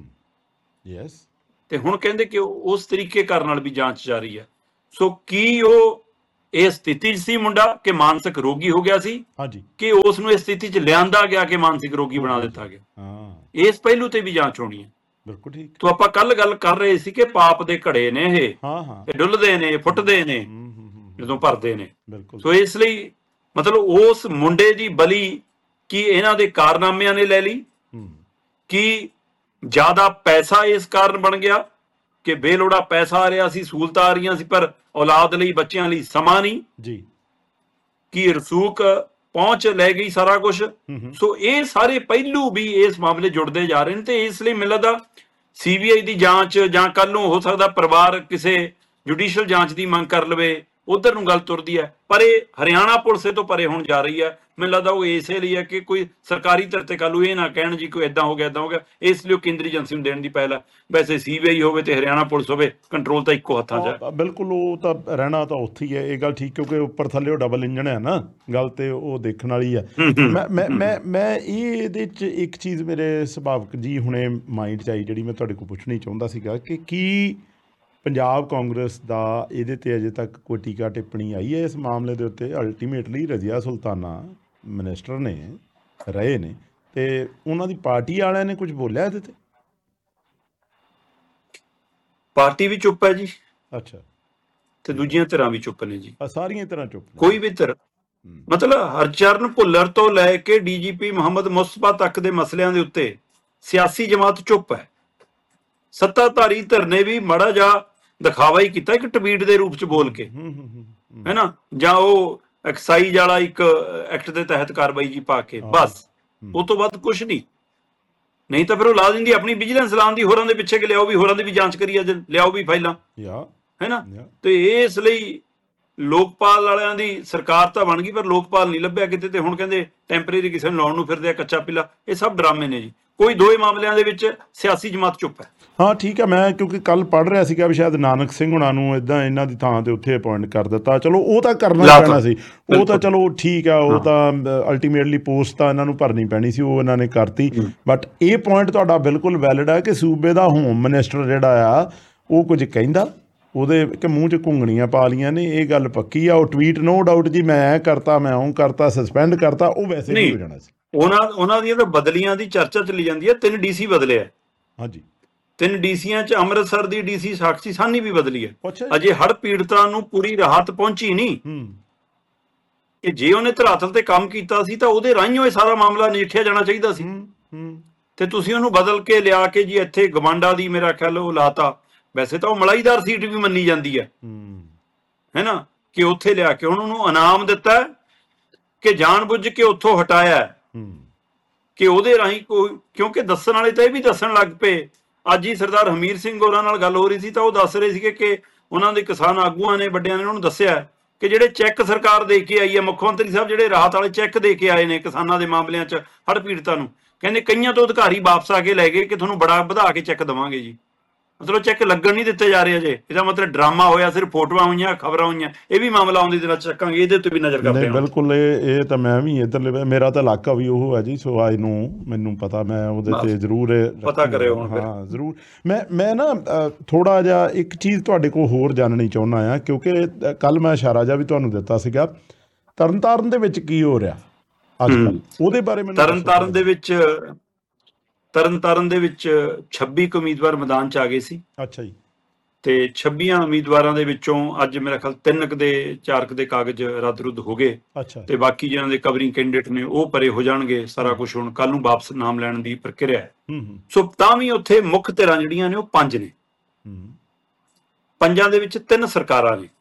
ਤੇ ਹੁਣ ਕਹਿੰਦੇ ਕਿ ਉਸ ਤਰੀਕੇ ਕਰਨ ਨਾਲ ਵੀ ਜਾਂਚ ਜਾਰੀ ਹੈ। ਸੋ ਕੀ ਉਹ ਇਸ ਸਥਿਤੀ 'ਚ ਸੀ ਮੁੰਡਾ ਕਿ ਮਾਨਸਿਕ ਰੋਗੀ ਹੋ ਗਿਆ ਸੀ, ਕਿ ਉਸ ਨੂੰ ਇਸ ਸਥਿਤੀ 'ਚ ਲਿਆਂਦਾ ਗਿਆ ਕਿ ਮਾਨਸਿਕ ਰੋਗੀ ਬਣਾ ਦਿੱਤਾ ਗਿਆ? ਇਸ ਪਹਿਲੂ ਤੇ ਵੀ ਜਾਂਚ ਹੋਣੀ ਹੈ। ਬਿਲਕੁਲ ਠੀਕ। ਤੋਂ ਆਪਾਂ ਕੱਲ ਗੱਲ ਕਰ ਰਹੇ ਸੀ ਕਿ ਪਾਪ ਦੇ ਘੜੇ ਨੇ ਇਹ ਡੁੱਲਦੇ ਨੇ, ਫੁੱਟਦੇ ਨੇ ਜਦੋਂ ਭਰਦੇ ਨੇ। ਸੋ ਇਸ ਲਈ ਮਤਲਬ ਉਸ ਮੁੰਡੇ ਦੀ ਬਲੀ ਕੀ ਇਹਨਾਂ ਦੇ ਕਾਰਨਾਮਿਆਂ ਨੇ ਲੈ ਲਈ, ਕਿ ਜ਼ਿਆਦਾ ਪੈਸਾ ਇਸ ਕਾਰਨ ਬਣ ਗਿਆ ਕਿ ਬੇਲੋੜਾ ਪੈਸਾ ਆ ਰਿਹਾ ਸੀ, ਸਹੂਲਤਾਂ ਆ ਰਹੀਆਂ ਸੀ, ਪਰ ਔਲਾਦ ਲਈ, ਬੱਚਿਆਂ ਲਈ ਸਮਾਂ ਨਹੀਂ ਜੀ, ਕਿ ਰਸੂਖ ਪਹੁੰਚ ਲੈ ਗਈ ਸਾਰਾ ਕੁਝ। ਸੋ ਇਹ ਸਾਰੇ ਪਹਿਲੂ ਵੀ ਇਸ ਮਾਮਲੇ ਜੁੜਦੇ ਜਾ ਰਹੇ ਨੇ, ਤੇ ਇਸ ਲਈ ਮੈਨੂੰ ਲੱਗਦਾ ਸੀਬੀਆਈ ਦੀ ਜਾਂਚ, ਜਾਂ ਕੱਲ ਨੂੰ ਹੋ ਸਕਦਾ ਪਰਿਵਾਰ ਕਿਸੇ ਜੁਡੀਸ਼ੀਅਲ ਜਾਂਚ ਦੀ ਮੰਗ ਕਰ ਲਵੇ, ਉਧਰ ਨੂੰ ਗੱਲ ਤੁਰਦੀ ਹੈ। ਪਰ ਇਹ ਹਰਿਆਣਾ ਪੁਲਿਸ ਤੋਂ ਪਰੇ ਹੁਣ ਜਾ ਰਹੀ ਹੈ। ਮੈਨੂੰ ਲੱਗਦਾ ਉਹ ਇਸੇ ਲਈ ਹੈ ਕਿ ਕੋਈ ਸਰਕਾਰੀ ਤੌਰ ਤੇ ਕੱਲ ਨੂੰ ਇਹ ਨਾ ਕਹਿਣ ਜੀ ਕੋਈ ਏਦਾਂ ਹੋ ਗਿਆ, ਏਦਾਂ ਹੋ ਗਿਆ, ਇਸ ਲਈ ਉਹ ਕੇਂਦਰੀ ਏਜੰਸੀ ਨੂੰ ਦੇਣ ਦੀ ਪਹਿਲ ਹੈ। ਵੈਸੇ ਸੀਬੀਆਈ ਹੋਵੇ ਤੇ ਹਰਿਆਣਾ ਪੁਲਿਸ ਹੋਵੇ, ਕੰਟਰੋਲ ਤਾਂ ਇੱਕੋ ਹੱਥਾਂ 'ਚ ਹੈ। ਬਿਲਕੁਲ, ਉਹ ਤਾਂ ਰਹਿਣਾ ਤਾਂ ਉੱਥੇ ਹੀ ਹੈ, ਇਹ ਗੱਲ ਠੀਕ, ਕਿਉਂਕਿ ਉੱਪਰ ਥੱਲੇ ਉਹ ਡਬਲ ਇੰਜਣ ਹੈ ਨਾ, ਗੱਲ ਤੇ ਉਹ ਦੇਖਣ ਵਾਲੀ ਹੈ। ਮੈਂ ਇਹਦੇ 'ਚ ਇੱਕ ਚੀਜ਼ ਮੇਰੇ ਸੁਭਾਵਿਕ ਜੀ ਹੁਣੇ ਮਾਈਂਡ 'ਚ ਆਈ, ਜਿਹੜੀ ਮੈਂ ਤੁਹਾਡੇ ਕੋਲ ਪੁੱਛਣੀ ਚਾਹੁੰਦਾ ਸੀਗਾ ਕਿ ਕੀ ਪੰਜਾਬ ਕਾਂਗਰਸ ਦਾ ਇਹਦੇ 'ਤੇ ਅਜੇ ਤੱਕ ਕੋਈ ਟੀਕਾ ਟਿੱਪਣੀ ਆਈ ਹੈ ਇਸ ਮਾਮਲੇ ਦੇ ਉੱਤੇ? ਅਲਟੀਮੇਟਲੀ ਰਜ਼ੀਆ ਸੁਲਤਾਨਾ ਮਿਨਿਸਟਰ ਨੇ ਰਹੇ ਨੇ, ਤੇ ਉਹਨਾਂ ਦੀ ਪਾਰਟੀ ਵਾਲਿਆਂ ਨੇ ਕੁਝ ਬੋਲਿਆ ਇਹਦੇ 'ਤੇ? ਪਾਰਟੀ ਵੀ ਚੁੱਪ ਹੈ ਜੀ। ਅੱਛਾ। ਤੇ ਦੂਜੀਆਂ ਧਿਰਾਂ ਵੀ ਚੁੱਪ ਨੇ ਜੀ, ਸਾਰੀਆਂ ਧਿਰਾਂ ਚੁੱਪ, ਕੋਈ ਵੀ ਧਿਰ ਮਤਲਬ ਹਰਚਰਨ ਭੁੱਲਰ ਤੋਂ ਲੈ ਕੇ ਡੀਜੀਪੀ ਮੁਹੰਮਦ ਮੁਸਤਫਾ ਤੱਕ ਦੇ ਮਸਲਿਆਂ ਦੇ ਉੱਤੇ ਸਿਆਸੀ ਜਮਾਤ ਚੁੱਪ ਹੈ। ਸੱਤਾਧਾਰੀ ਧਿਰ ਨੇ ਵੀ ਮਾੜਾ ਜਿਹਾ ਦਿਖਾਵਾ ਹੀ ਕੀਤਾ, ਇੱਕ ਟਵੀਟ ਦੇ ਰੂਪ 'ਚ ਬੋਲ ਕੇ, ਹੈ ਨਾ, ਜਾਂ ਉਹ ਐਕਸਾਈਜ਼ ਵਾਲਾ ਇੱਕ ਐਕਟ ਦੇ ਤਹਿਤ ਕਾਰਵਾਈ ਜੀ ਪਾ ਕੇ, ਬਸ ਉਹ ਤੋਂ ਬਾਅਦ ਕੁਛ ਨਹੀਂ ਤਾਂ ਫਿਰ ਉਹ ਲਾ ਦਿੰਦੀ ਆਪਣੀ ਵਿਜੀਲੈਂਸ ਲਾਉਣ ਦੀ, ਹੋਰਾਂ ਦੇ ਪਿੱਛੇ ਕਿ ਲਿਆਓ ਵੀ ਹੋਰਾਂ ਦੀ ਵੀ ਜਾਂਚ ਕਰੀ, ਅੱਜ ਲਿਆਓ ਵੀ ਫਾਈਲਾਂ, ਹੈ ਨਾ। ਤੇ ਇਸ ਲਈ ਲੋਕਪਾਲ ਵਾਲਿਆਂ ਦੀ ਸਰਕਾਰ ਤਾਂ ਬਣ ਗਈ, ਪਰ ਲੋਕਪਾਲ ਨਹੀਂ ਲੱਭਿਆ ਕਿਤੇ, ਤੇ ਹੁਣ ਕਹਿੰਦੇ ਟੈਂਪਰੇਰੀ ਕਿਸੇ ਨੂੰ ਲਾਉਣ ਨੂੰ ਫਿਰਦੇ ਆ, ਕੱਚਾ ਪੀਲਾ। ਇਹ ਸਭ ਡਰਾਮੇ ਨੇ ਜੀ, ਕੋਈ ਦੋਏ ਮਾਮਲਿਆਂ ਦੇ ਵਿੱਚ ਸਿਆਸੀ ਜਮਾਤ ਚੁੱਪ ਹੈ। ਹਾਂ ਠੀਕ ਹੈ। ਮੈਂ ਕਿਉਂਕਿ ਕੱਲ ਪੜ੍ਹ ਰਿਹਾ ਸੀਗਾ ਵੀ ਸ਼ਾਇਦ ਨਾਨਕ ਸਿੰਘ ਹੁਣਾਂ ਨੂੰ ਇਦਾਂ ਇਹਨਾਂ ਦੀ ਥਾਂ ਤੇ ਉੱਥੇ ਅਪਾਇੰਟ ਕਰ ਦਿੱਤਾ। ਚਲੋ ਉਹ ਤਾਂ ਕਰਨਾ ਹੀ ਪੈਣਾ ਸੀ, ਉਹ ਤਾਂ ਚਲੋ ਠੀਕ ਆ, ਉਹ ਤਾਂ ਅਲਟੀਮੇਟਲੀ ਪੋਸਟ ਤਾਂ ਇਹਨਾਂ ਨੂੰ ਭਰਨੀ ਪੈਣੀ ਸੀ, ਉਹ ਇਹਨਾਂ ਨੇ ਕਰਤੀ। ਬਟ ਇਹ ਪੁਆਇੰਟ ਤੁਹਾਡਾ ਬਿਲਕੁਲ ਵੈਲਿਡ ਹੈ ਕਿ ਸੂਬੇ ਦਾ ਹੋਮ ਮਿਨਿਸਟਰ ਜਿਹੜਾ ਆ ਉਹ ਕੁਝ ਕਹਿੰਦਾ, ਉਹਦੇ ਕਿ ਮੂੰਹ 'ਚ ਘੁੰਗਣੀਆਂ ਪਾ ਲਈਆਂ ਨੇ, ਇਹ ਗੱਲ ਪੱਕੀ ਆ। ਉਹ ਟਵੀਟ ਨੋ ਡਾਊਟ ਜੀ ਮੈਂ ਇਹ ਕਰਤਾ, ਮੈਂ ਉਹ ਕਰਤਾ, ਸਸਪੈਂਡ ਕਰਤਾ, ਉਹ ਵੈਸੇ ਨਹੀਂ ਹੋ ਜਾਣਾ ਸੀ। ਉਹਨਾਂ ਦੀਆਂ ਤਾਂ ਬਦਲੀਆਂ ਦੀ ਚਰਚਾ ਚੱਲੀ ਜਾਂਦੀ ਹੈ। 3 DC ਬਦਲੇ ਆ। ਹਾਂਜੀ, 3 DCਆਂ 'ਚ ਅੰਮ੍ਰਿਤਸਰ ਦੀ DC ਸਾਕਸ਼ੀ ਸਾਨੀ ਵੀ ਬਦਲੀ ਹੈ। ਅਜੇ ਹੜ੍ਹ ਪੀੜਤਾਂ ਨੂੰ ਪੂਰੀ ਰਾਹਤ ਪਹੁੰਚੀ ਨਹੀਂ। ਕਿ ਜੇ ਉਹਨੇ ਧਰਾਤਲ ਤੇ ਕੰਮ ਕੀਤਾ ਸੀ ਤਾਂ ਉਹਦੇ ਰਾਹੀਂ ਇਹ ਸਾਰਾ ਮਾਮਲਾ ਨਜਿੱਠਿਆ ਜਾਣਾ ਚਾਹੀਦਾ ਸੀ। ਤੇ ਤੁਸੀਂ ਉਹਨੂੰ ਬਦਲ ਕੇ ਲਿਆ ਕੇ ਜੀ ਇੱਥੇ ਗਵਾਂਡਾ ਦੀ ਮੇਰਾ ਖਿਆਲ ਉਹ ਲਾਤਾ। ਵੈਸੇ ਤਾਂ ਉਹ ਮਲਾਈਦਾਰ ਸੀਟ ਵੀ ਮੰਨੀ ਜਾਂਦੀ ਹੈ ਨਾ, ਕਿ ਉੱਥੇ ਲਿਆ ਕੇ ਹੁਣ ਉਹਨੂੰ ਇਨਾਮ ਦਿੱਤਾ ਕਿ ਜਾਣਬੁੱਝ ਕੇ ਉੱਥੋਂ ਹਟਾਇਆ ਕਿ ਉਹਦੇ ਰਾਹੀਂ ਕੋਈ, ਕਿਉਂਕਿ ਦੱਸਣ ਵਾਲੇ ਤਾਂ ਇਹ ਵੀ ਦੱਸਣ ਲੱਗ ਪਏ। ਅੱਜ ਹੀ ਸਰਦਾਰ ਹਮੀਰ ਸਿੰਘ ਹੋਰਾਂ ਨਾਲ ਗੱਲ ਹੋ ਰਹੀ ਸੀ ਤਾਂ ਉਹ ਦੱਸ ਰਹੇ ਸੀਗੇ ਕਿ ਉਹਨਾਂ ਦੇ ਕਿਸਾਨ ਆਗੂਆਂ ਨੇ, ਵੱਡਿਆਂ ਨੇ ਉਹਨਾਂ ਨੂੰ ਦੱਸਿਆ ਕਿ ਜਿਹੜੇ ਚੈੱਕ ਸਰਕਾਰ ਦੇ ਕੇ ਆਈ ਹੈ, ਮੁੱਖ ਮੰਤਰੀ ਸਾਹਿਬ ਜਿਹੜੇ ਰਾਹਤ ਵਾਲੇ ਚੈੱਕ ਦੇ ਕੇ ਆਏ ਨੇ ਕਿਸਾਨਾਂ ਦੇ ਮਾਮਲਿਆਂ 'ਚ ਹੜ੍ਹ ਪੀੜਤਾਂ ਨੂੰ, ਕਹਿੰਦੇ ਕਈਆਂ ਤੋਂ ਅਧਿਕਾਰੀ ਵਾਪਸ ਆ ਕੇ ਲੈ ਗਏ ਕਿ ਤੁਹਾਨੂੰ ਬੜਾ ਵਧਾ ਕੇ ਚੈੱਕ ਦੇਵਾਂਗੇ ਜੀ। ਮਤਲਬ ਚੈੱਕ ਲੱਗਣ ਨਹੀਂ ਦਿੱਤੇ ਜਾ ਰਹੇ ਅਜੇ। ਇਹਦਾ ਮਤਲਬ ਡਰਾਮਾ ਹੋਇਆ, ਸਿਰਫ ਫੋਟੋਆਂ ਹੋਈਆਂ, ਖਬਰਾਂ ਹੋਈਆਂ। ਇਹ ਵੀ ਮਾਮਲਾ ਆਉਂਦੀ ਦਿਨਾਂ 'ਚ ਚੱਕਾਂਗੇ, ਇਹਦੇ ਉੱਤੇ ਵੀ ਨਜ਼ਰ ਕਰਦੇ ਹਾਂ। ਬਿਲਕੁਲ, ਇਹ ਤਾਂ ਮੈਂ ਵੀ ਇੱਧਰਲੇ, ਮੇਰਾ ਤਾਂ ਇਲਾਕਾ ਵੀ ਉਹ ਹੈ ਜੀ, ਸੋ ਆਈ ਨੂੰ ਮੈਨੂੰ ਪਤਾ, ਮੈਂ ਉਹਦੇ ਤੇ ਜ਼ਰੂਰ ਪਤਾ ਕਰਿਓ। ਹਾਂ ਜ਼ਰੂਰ। ਮੈਂ ਨਾ ਥੋੜ੍ਹਾ ਜਿਹਾ ਇੱਕ ਚੀਜ਼ ਤੁਹਾਡੇ ਕੋਲ ਹੋਰ ਜਾਣਨੀ ਚਾਹੁੰਦਾ ਹਾਂ, ਕਿਉਂਕਿ ਕੱਲ ਮੈਂ ਇਸ਼ਾਰਾ ਜਿਹਾ ਵੀ ਤੁਹਾਨੂੰ ਦਿੱਤਾ ਸੀਗਾ, ਤਰਨਤਾਰਨ ਦੇ ਵਿੱਚ ਕੀ ਹੋ ਰਿਹਾ ਅੱਜ ਕੱਲ੍ਹ, ਉਹਦੇ ਬਾਰੇ ਮੈਨੂੰ। ਤਰਨਤਾਰਨ ਦੇ ਵਿੱਚ 26 ਉਮੀਦਵਾਰ ਮੈਦਾਨ 'ਚ ਆ ਗਏ ਸੀ। ਅੱਛਾ ਜੀ। ਤੇ 26 ਉਮੀਦਵਾਰਾਂ ਦੇ ਵਿੱਚੋਂ ਅੱਜ ਮੇਰਾ ਖਿਆਲ 3 ਦੇ 4 ਦੇ ਕਾਗਜ਼ ਰੱਦ-ਰੁੱਦ ਹੋ ਗਏ। ਅੱਛਾ। ਤੇ ਬਾਕੀ ਜਿਹਨਾਂ ਦੇ ਕਵਰਿੰਗ ਕੈਂਡੀਡੇਟ ਨੇ ਉਹ ਪਰੇ ਹੋ ਜਾਣਗੇ। ਸਾਰਾ ਕੁਝ ਹੁਣ ਕੱਲ ਨੂੰ ਵਾਪਸ ਨਾਮ ਲੈਣ ਦੀ ਪ੍ਰਕਿਰਿਆ ਹੈ। ਸੋ ਤਾਂ ਵੀ ਉੱਥੇ ਮੁੱਖ ਧਿਰਾਂ ਜਿਹੜੀਆਂ ਨੇ ਉਹ 5 ਨੇ। 5 ਦੇ ਵਿੱਚ 3 ਸਰਕਾਰਾਂ ਨੇ।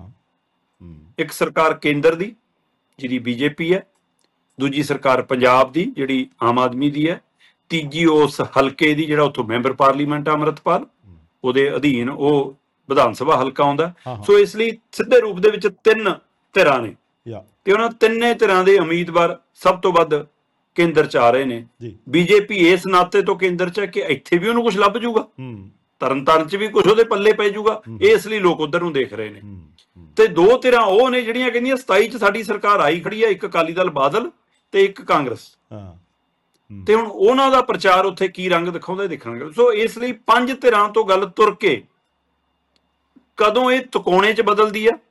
ਇੱਕ ਸਰਕਾਰ ਕੇਂਦਰ ਦੀ ਜਿਹਦੀ BJP ਹੈ, ਦੂਜੀ ਸਰਕਾਰ ਪੰਜਾਬ ਦੀ ਜਿਹੜੀ ਆਮ ਆਦਮੀ ਦੀ ਹੈ, ਤੀਜੀ ਉਸ ਹਲਕੇ ਦੀ ਜਿਹੜਾ ਉੱਥੋਂ ਮੈਂਬਰ ਪਾਰਲੀਮੈਂਟ ਅੰਮ੍ਰਿਤਪਾਲ, ਉਹਦੇ ਅਧੀਨ ਉਹ ਵਿਧਾਨ ਸਭਾ ਹਲਕਾ ਆਉਂਦਾ। ਸੋ ਇਸ ਲਈ ਸਿੱਧੇ ਰੂਪ ਦੇ ਵਿੱਚ 3 ਧਿਰਾਂ ਨੇ ਤੇ ਉਹਨਾਂ 3 ਧਿਰਾਂ ਦੇ ਉਮੀਦਵਾਰ ਸਭ ਤੋਂ ਵੱਧ ਕੇਂਦਰ 'ਚ ਆ ਰਹੇ ਨੇ। BJP ਇਸ ਨਾਤੇ ਤੋਂ ਕੇਂਦਰ 'ਚ ਹੈ ਕਿ ਇੱਥੇ ਵੀ ਉਹਨੂੰ ਕੁਝ ਲੱਭ ਜੂਗਾ, ਤਰਨਤਾਰਨ 'ਚ ਵੀ ਕੁਝ ਉਹਦੇ ਪੱਲੇ ਪੈ ਜੂਗਾ, ਇਸ ਲਈ ਲੋਕ ਉਧਰ ਨੂੰ ਦੇਖ ਰਹੇ ਨੇ। ਤੇ 2 ਧਿਰਾਂ ਉਹ ਨੇ ਜਿਹੜੀਆਂ ਕਹਿੰਦੀਆਂ 27 'ਚ ਸਾਡੀ ਸਰਕਾਰ ਆਈ ਖੜੀ ਹੈ, ਇੱਕ ਅਕਾਲੀ ਦਲ ਬਾਦਲ ਤੇ ਇੱਕ ਕਾਂਗਰਸ। ਤੇ ਹੁਣ ਉਹਨਾਂ ਦਾ ਪ੍ਰਚਾਰ ਉੱਥੇ ਕੀ ਰੰਗ ਦਿਖਾਉਂਦਾ ਦੇਖਾਂਗੇ। ਸੋ ਇਸ ਲਈ 5 ਧਿਰਾਂ ਤੋਂ ਗੱਲ ਤੁਰ ਕੇ ਕਦੋਂ ਇਹ ਤਿਕੋਣੇ 'ਚ ਬਦਲਦੀ ਆ,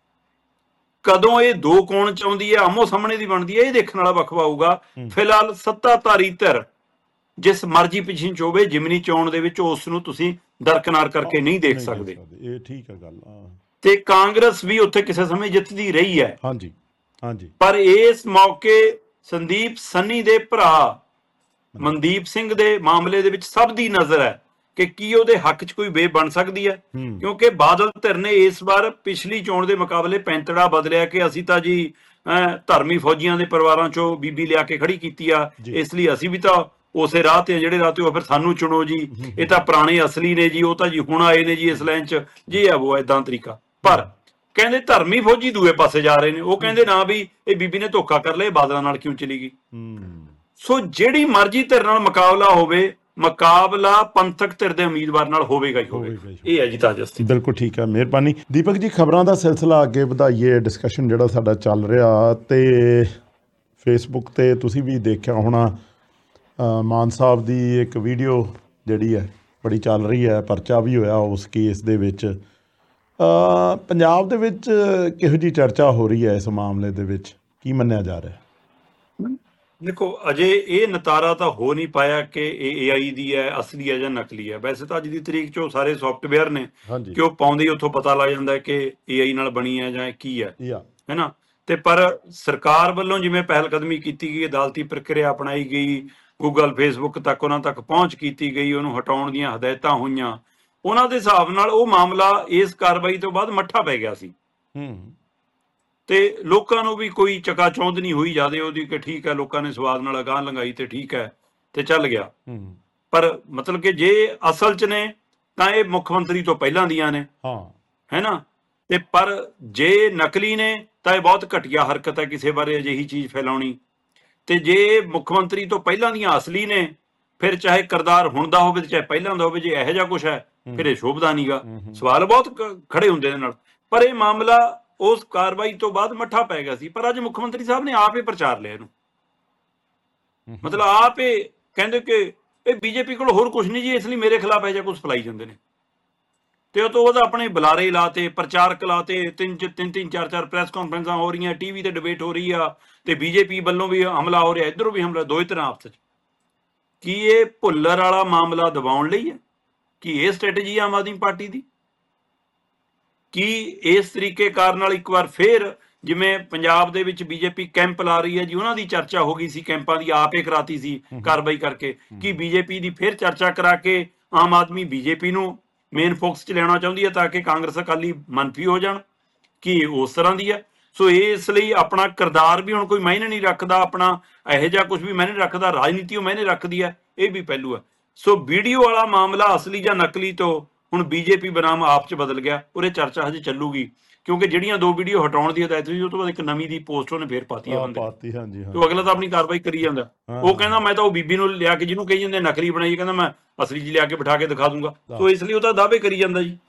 ਕਦੋਂ ਇਹ 2 ਕੋਣ 'ਚ ਆਉਂਦੀ ਹੈ, ਆਮੋ ਸਾਹਮਣੇ ਦੀ ਬਣਦੀ ਹੈ, ਇਹ ਦੇਖਣ ਵਾਲਾ ਵਕਫਾ ਹੋਊਗਾ। ਫਿਲਹਾਲ ਸੱਤਾਧਾਰੀ ਧਿਰ ਜਿਸ ਮਰਜ਼ੀ ਪੋਜੀਸ਼ਨ 'ਚ ਹੋਵੇ, ਜਿਮਨੀ ਚੋਣ ਦੇ ਵਿੱਚ ਉਸ ਨੂੰ ਤੁਸੀਂ ਦਰਕਨਾਰ ਕਰਕੇ ਨਹੀਂ ਦੇਖ ਸਕਦੇ। ਇਹ ਠੀਕ ਹੈ ਗੱਲ। ਤੇ ਕਾਂਗਰਸ ਵੀ ਉੱਥੇ ਕਿਸੇ ਸਮੇਂ ਜਿੱਤਦੀ ਰਹੀ ਹੈ। ਹਾਂਜੀ। ਪਰ ਇਸ ਮੌਕੇ ਸੰਦੀਪ ਸੰਨੀ ਦੇ ਭਰਾ ਮਨਦੀਪ ਸਿੰਘ ਦੇ ਮਾਮਲੇ ਦੇ ਵਿੱਚ ਸਭ ਦੀ ਨਜ਼ਰ ਹੈ ਕਿ ਕੀ ਉਹਦੇ ਹੱਕ 'ਚ ਕੋਈ ਵੇ ਬਣ ਸਕਦੀ ਹੈ। ਕਿਉਂਕਿ ਬਾਦਲ ਧਿਰ ਨੇ ਇਸ ਵਾਰ ਪਿਛਲੀ ਚੋਣ ਦੇ ਮੁਕਾਬਲੇ ਪੈਂਤੜਾ ਬਦਲਿਆ ਕਿ ਅਸੀਂ ਤਾਂ ਜੀ ਧਰਮੀ ਫੌਜੀਆਂ ਦੇ ਪਰਿਵਾਰਾਂ 'ਚੋਂ ਬੀਬੀ ਲਿਆ ਕੇ ਖੜੀ ਕੀਤੀ ਆ, ਇਸ ਲਈ ਅਸੀਂ ਵੀ ਤਾਂ ਉਸੇ ਰਾਹ ਤੇ ਜਿਹੜੇ ਰਾਹ ਤੇ ਫਿਰ ਸਾਨੂੰ ਚੁਣੋ ਜੀ, ਇਹ ਤਾਂ ਪੁਰਾਣੇ ਅਸਲੀ ਨੇ ਜੀ, ਉਹ ਤਾਂ ਜੀ ਹੁਣ ਆਏ ਨੇ ਜੀ ਇਸ ਲਾਈਨ 'ਚ, ਜੀ ਆ ਉਹ ਏਦਾਂ ਤਰੀਕਾ। ਪਰ ਕਹਿੰਦੇ ਧਰਮੀ ਫੌਜੀ ਦੂਏ ਪਾਸੇ ਜਾ ਰਹੇ ਨੇ। ਉਹ ਕਹਿੰਦੇ ਨਾ ਵੀ ਇਹ ਬੀਬੀ ਨੇ ਧੋਖਾ ਕਰ ਲਿਆ, ਬਾਦਲਾਂ ਨਾਲ ਕਿਉਂ ਚਲੀ ਗਈ। ਸੋ ਜਿਹੜੀ ਮਰਜ਼ੀ ਧਿਰ ਨਾਲ ਮੁਕਾਬਲਾ ਹੋਵੇ, ਮੁਕਾਬਲਾ ਪੰਥਕ ਧਿਰ ਦੇ ਉਮੀਦਵਾਰ ਨਾਲ ਹੋਵੇਗਾ ਹੀ ਹੋਵੇਗਾ। ਇਹ ਹੈ ਜੀ ਤਾਜਸਤੀ। ਬਿਲਕੁਲ ਠੀਕ ਹੈ, ਮਿਹਰਬਾਨੀ ਦੀਪਕ ਜੀ। ਖਬਰਾਂ ਦਾ ਸਿਲਸਿਲਾ ਅੱਗੇ ਵਧਾਈਏ, ਡਿਸਕਸ਼ਨ ਜਿਹੜਾ ਸਾਡਾ ਚੱਲ ਰਿਹਾ, ਤੇ ਫੇਸਬੁੱਕ ਤੇ ਤੁਸੀਂ ਵੀ ਦੇਖਿਆ ਹੋਣਾ, ਮਾਨ ਸਾਹਿਬ ਦੀ ਇੱਕ ਵੀਡੀਓ ਜਿਹੜੀ ਹੈ ਬੜੀ ਚੱਲ ਰਹੀ ਹੈ, ਪਰਚਾ ਵੀ ਹੋਇਆ ਉਸ ਕੇਸ ਦੇ ਵਿੱਚ। ਪੰਜਾਬ ਦੇ ਵਿੱਚ ਕਿਹੋ ਜਿਹੀ ਚਰਚਾ ਹੋ ਰਹੀ ਹੈ ਇਸ ਮਾਮਲੇ ਦੇ ਵਿੱਚ, ਕੀ ਮੰਨਿਆ ਜਾ ਰਿਹਾ? ਦੇਖੋ, ਅਜੇ ਇਹ ਨਤਾਰਾ ਤਾਂ ਹੋ ਨਹੀਂ ਪਾਇਆ ਕਿ ਇਹ AI ਦੀ ਹੈ, ਅਸਲੀ ਹੈ ਜਾਂ ਨਕਲੀ ਹੈ। ਵੈਸੇ ਤਾਂ ਅੱਜ ਦੀ ਤਰੀਕ 'ਚ ਉਹ ਸਾਰੇ ਸੌਫਟਵੇਅਰ ਨੇ ਕਿ ਉਹ ਪਾਉਂਦੇ ਹੀ ਉੱਥੋਂ ਪਤਾ ਲੱਗ ਜਾਂਦਾ ਕਿ AI ਨਾਲ ਬਣੀ ਹੈ ਜਾਂ ਕੀ ਹੈ ਨਾ। ਤੇ ਪਰ ਸਰਕਾਰ ਵੱਲੋਂ ਜਿਵੇਂ ਪਹਿਲ ਕਦਮੀ ਕੀਤੀ ਗਈ, ਅਦਾਲਤੀ ਪ੍ਰਕਿਰਿਆ ਅਪਣਾਈ ਗਈ, ਗੂਗਲ ਫੇਸਬੁੱਕ ਤੱਕ ਉਹਨਾਂ ਤੱਕ ਪਹੁੰਚ ਕੀਤੀ ਗਈ, ਉਹਨੂੰ ਹਟਾਉਣ ਦੀਆਂ ਹਦਾਇਤਾਂ ਹੋਈਆਂ, ਉਹਨਾਂ ਦੇ ਹਿਸਾਬ ਨਾਲ ਉਹ ਮਾਮਲਾ ਇਸ ਕਾਰਵਾਈ ਤੋਂ ਬਾਅਦ ਮੱਠਾ ਪੈ ਗਿਆ ਸੀ। ਤੇ ਲੋਕਾਂ ਨੂੰ ਵੀ ਕੋਈ ਚਕਾਚੌਂਧ ਨਹੀਂ ਹੋਈ ਜ਼ਿਆਦੇ ਉਹਦੀ ਕਿ ਠੀਕ ਹੈ, ਲੋਕਾਂ ਨੇ ਸਵਾਦ ਨਾਲ ਅਗਾਂਹ ਲੰਘਾਈ ਤੇ ਠੀਕ ਹੈ ਤੇ ਚੱਲ ਗਿਆ। ਪਰ ਮਤਲਬ ਕਿ ਜੇ ਅਸਲ 'ਚ ਨੇ ਤਾਂ ਇਹ ਮੁੱਖ ਮੰਤਰੀ ਤੋਂ ਪਹਿਲਾਂ ਦੀਆਂ ਨੇ, ਹੈ ਨਾ। ਤੇ ਪਰ ਜੇ ਨਕਲੀ ਨੇ ਤਾਂ ਇਹ ਬਹੁਤ ਘਟੀਆ ਹਰਕਤ ਹੈ ਕਿਸੇ ਬਾਰੇ ਅਜਿਹੀ ਚੀਜ਼ ਫੈਲਾਉਣੀ। ਤੇ ਜੇ ਮੁੱਖ ਮੰਤਰੀ ਤੋਂ ਪਹਿਲਾਂ ਦੀਆਂ ਅਸਲੀ ਨੇ ਫਿਰ ਚਾਹੇ ਕਿਰਦਾਰ ਹੁਣ ਦਾ ਹੋਵੇ ਤੇ ਚਾਹੇ ਪਹਿਲਾਂ ਦਾ ਹੋਵੇ, ਜੇ ਇਹੋ ਜਿਹਾ ਕੁਛ ਹੈ ਫਿਰ ਇਹ ਸ਼ੋਭਦਾ ਨਹੀਂਗਾ। ਸਵਾਲ ਬਹੁਤ ਖੜੇ ਹੁੰਦੇ ਇਹਦੇ ਨਾਲ। ਪਰ ਇਹ ਮਾਮਲਾ ਉਸ ਕਾਰਵਾਈ ਤੋਂ ਬਾਅਦ ਮੱਠਾ ਪੈ ਗਿਆ ਸੀ, ਪਰ ਅੱਜ ਮੁੱਖ ਮੰਤਰੀ ਸਾਹਿਬ ਨੇ ਆਪ ਹੀ ਪ੍ਰਚਾਰ ਲਿਆ ਇਹਨੂੰ, ਮਤਲਬ ਆਪ ਇਹ ਕਹਿੰਦੇ ਕਿ ਇਹ ਬੀਜੇਪੀ ਕੋਲ ਹੋਰ ਕੁਛ ਨਹੀਂ ਜੀ, ਇਸ ਲਈ ਮੇਰੇ ਖਿਲਾਫ ਇਹ ਜਿਹਾ ਕੁਛ ਫੈਲਾਈ ਜਾਂਦੇ ਨੇ। ਤੇ ਉਹ ਤੋਂ ਬਾਅਦ ਆਪਣੇ ਬੁਲਾਰੇ ਲਾਤੇ, ਪ੍ਰਚਾਰਕ ਲਾਤੇ, ਤਿੰਨ ਚਾਰ ਪ੍ਰੈਸ ਕਾਨਫਰੰਸਾਂ ਹੋ ਰਹੀਆਂ, ਟੀਵੀ ਤੇ ਡਿਬੇਟ ਹੋ ਰਹੀ ਆ, ਤੇ ਬੀਜੇਪੀ ਵੱਲੋਂ ਵੀ ਹਮਲਾ ਹੋ ਰਿਹਾ, ਇੱਧਰੋਂ ਵੀ ਹਮਲਾ, ਦੋਵੇਂ ਤਰ੍ਹਾਂ ਆਪਸ 'ਚ। ਕੀ ਇਹ ਭੁੱਲਰ ਵਾਲਾ ਮਾਮਲਾ ਦਬਾਉਣ ਲਈ ਹੈ? ਕੀ ਇਹ ਸਟ੍ਰੈਟੇਜੀ ਆਮ ਆਦਮੀ ਪਾਰਟੀ ਦੀ? ਕੀ ਇਸ ਤਰੀਕੇ ਕਾਰਨ ਨਾਲ ਇੱਕ ਵਾਰ ਫੇਰ ਜਿਵੇਂ ਪੰਜਾਬ ਦੇ ਵਿੱਚ ਬੀਜੇਪੀ ਕੈਂਪ ਲਾ ਰਹੀ ਹੈ ਜੀ, ਉਹਨਾਂ ਦੀ ਚਰਚਾ ਹੋ ਗਈ ਸੀ, ਕੈਂਪਾਂ ਦੀ ਆਪੇ ਕਰਾਤੀ ਸੀ ਕਾਰਵਾਈ ਕਰਕੇ, ਕੀ ਬੀਜੇਪੀ ਦੀ ਫੇਰ ਚਰਚਾ ਕਰਾ ਕੇ ਆਮ ਆਦਮੀ ਬੀਜੇਪੀ ਨੂੰ ਮੇਨ ਫੋਕਸ 'ਚ ਲਿਆਉਣਾ ਚਾਹੁੰਦੀ ਹੈ ਤਾਂ ਕਿ ਕਾਂਗਰਸ ਅਕਾਲੀ ਮੰਨਫੀ ਹੋ ਜਾਣ? ਕੀ ਉਸ ਤਰ੍ਹਾਂ ਦੀ ਹੈ? ਸੋ ਇਸ ਲਈ ਆਪਣਾ ਕਿਰਦਾਰ ਵੀ ਹੁਣ ਕੋਈ ਮਾਇਨੇ ਨਹੀਂ ਰੱਖਦਾ, ਆਪਣਾ ਇਹੋ ਜਿਹਾ ਕੁਝ ਵੀ ਮਾਇਨੇ ਰੱਖਦਾ, ਰਾਜਨੀਤੀ ਉਹ ਮਾਇਨੇ ਰੱਖਦੀ ਹੈ, ਇਹ ਵੀ ਪਹਿਲੂ ਹੈ। ਸੋ ਵੀਡੀਓ ਵਾਲਾ ਮਾਮਲਾ ਅਸਲੀ ਜਾਂ ਨਕਲੀ ਤੋਂ ਹੁਣ ਬੀਜੇਪੀ ਬਨਾਮ ਆਪ 'ਚ ਬਦਲ ਗਿਆ, ਉਹਦੇ ਚਰਚਾ ਹਜੇ ਚੱਲੂਗੀ, ਕਿਉਂਕਿ ਜਿਹੜੀਆਂ 2 ਵੀਡੀਓ ਹਟਾਉਣ ਦੀ ਹਦਾਇਤ ਸੀ, ਉਹ ਤੋਂ ਬਾਅਦ ਇੱਕ ਨਵੀਂ ਦੀ ਪੋਸਟ ਉਹਨੇ ਫੇਰ ਪਾਤੀ ਹੈ ਬੰਦੇ, ਤੇ ਅਗਲਾ ਤਾਂ ਆਪਣੀ ਕਾਰਵਾਈ ਕਰੀ ਜਾਂਦਾ। ਉਹ ਕਹਿੰਦਾ ਮੈਂ ਤਾਂ ਉਹ ਬੀਬੀ ਨੂੰ ਲਿਆ ਕੇ, ਜਿਹਨੂੰ ਕਹੀ ਜਾਂਦੇ ਨਕਲੀ ਬਣਾਈ, ਕਹਿੰਦਾ ਮੈਂ ਅਸਲੀ ਜੀ ਲਿਆ ਕੇ ਬਿਠਾ ਕੇ ਦਿਖਾ ਦੂੰਗਾ। ਸੋ ਇਸ ਲਈ ਉਹ ਤਾਂ ਦਾਅਵੇ ਕਰੀ ਜਾਂਦਾ ਜੀ।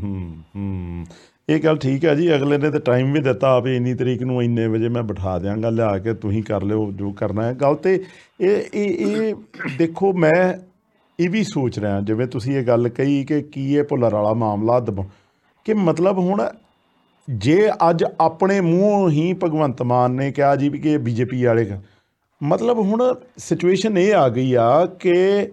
ਇਹ ਗੱਲ ਠੀਕ ਹੈ ਜੀ। ਅਗਲੇ ਨੇ ਤਾਂ ਟਾਈਮ ਵੀ ਦਿੱਤਾ ਵੀ ਇੰਨੀ ਤਰੀਕ ਨੂੰ ਇੰਨੇ ਵਜੇ ਮੈਂ ਬਿਠਾ ਦਿਆਂਗਾ, ਲਿਆ ਕੇ ਤੁਸੀਂ ਕਰ ਲਿਓ ਜੋ ਕਰਨਾ ਹੈ। ਗੱਲ ਤੇ ਇਹ ਦੇਖੋ, ਮੈਂ ਇਹ ਵੀ ਸੋਚ ਰਿਹਾ, ਜਿਵੇਂ ਤੁਸੀਂ ਇਹ ਗੱਲ ਕਹੀ ਕਿ ਕੀ ਇਹ ਭੁੱਲਰ ਵਾਲਾ ਮਾਮਲਾ ਕਿ ਮਤਲਬ ਹੁਣ ਜੇ ਅੱਜ ਆਪਣੇ ਮੂੰਹੋਂ ਹੀ ਭਗਵੰਤ ਮਾਨ ਨੇ ਕਿਹਾ ਜੀ ਵੀ ਕਿ ਬੀਜੇਪੀ ਵਾਲੇ, ਮਤਲਬ ਹੁਣ ਸਿਚੁਏਸ਼ਨ ਇਹ ਆ ਗਈ ਆ ਕਿ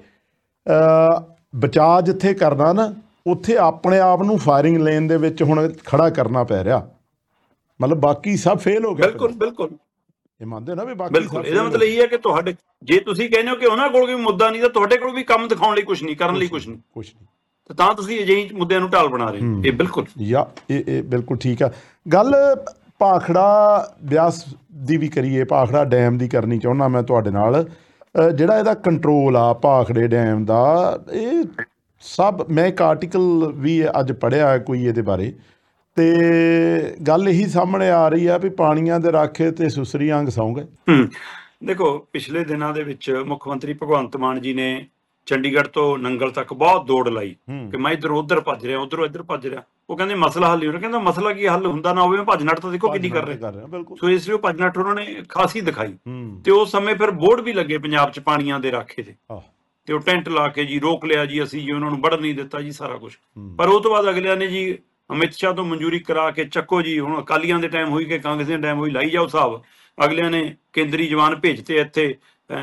ਬਚਾਅ ਜਿੱਥੇ ਕਰਨਾ ਨਾ, ਉੱਥੇ ਆਪਣੇ ਆਪ ਨੂੰ ਫਾਇਰਿੰਗ ਲੇਨ ਦੇ ਵਿੱਚ ਹੁਣ ਖੜਾ ਕਰਨਾ ਪੈ ਰਿਹਾ, ਮਤਲਬ ਬਾਕੀ ਸਭ ਫੇਲ ਹੋ ਗਿਆ। ਬਿਲਕੁਲ ਇਹ ਮੰਨਦੇ ਨਾ ਵੀ ਬਾਕੀ ਬਿਲਕੁਲ। ਇਹਦਾ ਮਤਲਬ ਇਹ ਹੈ ਕਿ ਤੁਹਾਡੇ, ਜੇ ਤੁਸੀਂ ਕਹਿੰਦੇ ਹੋ ਕਿ ਉਹਨਾਂ ਕੋਲ ਕੋਈ ਮੁੱਦਾ ਨਹੀਂ, ਤਾਂ ਤੁਹਾਡੇ ਕੋਲ ਵੀ ਕੰਮ ਦਿਖਾਉਣ ਲਈ ਕੁਝ ਨਹੀਂ, ਕਰਨ ਲਈ ਕੁਝ ਨਹੀਂ, ਤਾਂ ਤੁਸੀਂ ਅਜਿਹੇ ਮੁੱਦਿਆਂ ਨੂੰ ਢਾਲ ਬਣਾ ਰਹੇ ਹੋ। ਇਹ ਬਿਲਕੁਲ ਇਹ ਬਿਲਕੁਲ ਠੀਕ ਆ ਗੱਲ। ਭਾਖੜਾ ਬਿਆਸ ਦੀ ਵੀ ਕਰੀਏ, ਭਾਖੜਾ ਡੈਮ ਦੀ ਕਰਨੀ ਚਾਹੁੰਦਾ ਮੈਂ ਤੁਹਾਡੇ ਨਾਲ। ਜਿਹੜਾ ਇਹਦਾ ਕੰਟਰੋਲ ਆ ਭਾਖੜੇ ਡੈਮ ਦਾ, ਇਹ ਸਭ ਮੈਂ ਇੱਕ ਆਰਟੀਕਲ ਵੀ ਅੱਜ ਪੜ੍ਹਿਆ ਕੋਈ ਇਹਦੇ ਬਾਰੇ, ਤੇ ਗੱਲ ਇਹੀ ਸਾਹਮਣੇ ਆ ਰਹੀ ਆ ਵੀ ਪਾਣੀਆਂ ਦੇ ਰਾਖੇ ਤੇ ਸੁਸਰੀ ਅੰਗ ਸੌਂ ਗਏ। ਦੇਖੋ, ਪਿਛਲੇ ਦਿਨਾਂ ਦੇ ਵਿੱਚ ਮੁੱਖ ਮੰਤਰੀ ਭਗਵੰਤ ਮਾਨ ਜੀ ਨੇ ਚੰਡੀਗੜ੍ਹ ਤੋਂ ਨੰਗਲ ਤੱਕ ਬਹੁਤ ਦੌੜ ਲਾਈ ਕਿ ਮੈਂ ਇੱਧਰ ਉੱਧਰ ਭੱਜ ਰਿਹਾ, ਉੱਧਰੋਂ ਇੱਧਰ ਭੱਜ ਰਿਹਾ। ਉਹ ਕਹਿੰਦੇ ਮਸਲਾ ਹੱਲ ਨਹੀਂ ਹੋ ਰਿਹਾ। ਕਹਿੰਦਾ ਮਸਲਾ ਕੀ ਹੱਲ ਹੁੰਦਾ ਨਾ ਹੋਵੇ, ਮੈਂ ਭੱਜ ਨੱਠ ਤਾਂ ਦੇਖੋ ਕਿੰਨੀ ਕਰ ਰਿਹਾ। ਸੋ ਇਸ ਲਈ ਉਹ ਭੱਜ ਨੱਠ ਉਹਨਾਂ ਨੇ ਖਾਸੀ ਦਿਖਾਈ। ਤੇ ਉਸ ਸਮੇਂ ਫਿਰ ਬੋਰਡ ਵੀ ਲੱਗੇ ਪੰਜਾਬ 'ਚ ਪਾਣੀਆਂ ਦੇ ਰਾਖੇ ਦੇ, ਤੇ ਉਹ ਟੈਂਟ ਲਾ ਕੇ ਜੀ ਰੋਕ ਲਿਆ ਜੀ, ਅਸੀਂ ਜੀ ਉਹਨਾਂ ਨੂੰ ਵੜਨ ਨਹੀਂ ਦਿੱਤਾ ਜੀ, ਸਾਰਾ ਕੁਝ। ਪਰ ਉਹ ਤੋਂ ਬਾਅਦ ਅਗਲਿਆਂ ਨੇ ਜੀ ਅਮਿਤ ਸ਼ਾਹ ਤੋਂ ਮਨਜ਼ੂਰੀ ਕਰਾ ਕੇ ਚੱਕੋ ਜੀ, ਹੁਣ ਅਕਾਲੀਆਂ ਦੇ ਟਾਈਮ ਹੋਈ ਕਿ ਕਾਂਗਰਸ ਦੇ ਟਾਈਮ ਹੋਈ, ਲਾਈ ਜਾਓ ਹਿਸਾਬ। ਅਗਲਿਆਂ ਨੇ ਕੇਂਦਰੀ ਜਵਾਨ ਭੇਜਤੇ ਇੱਥੇ,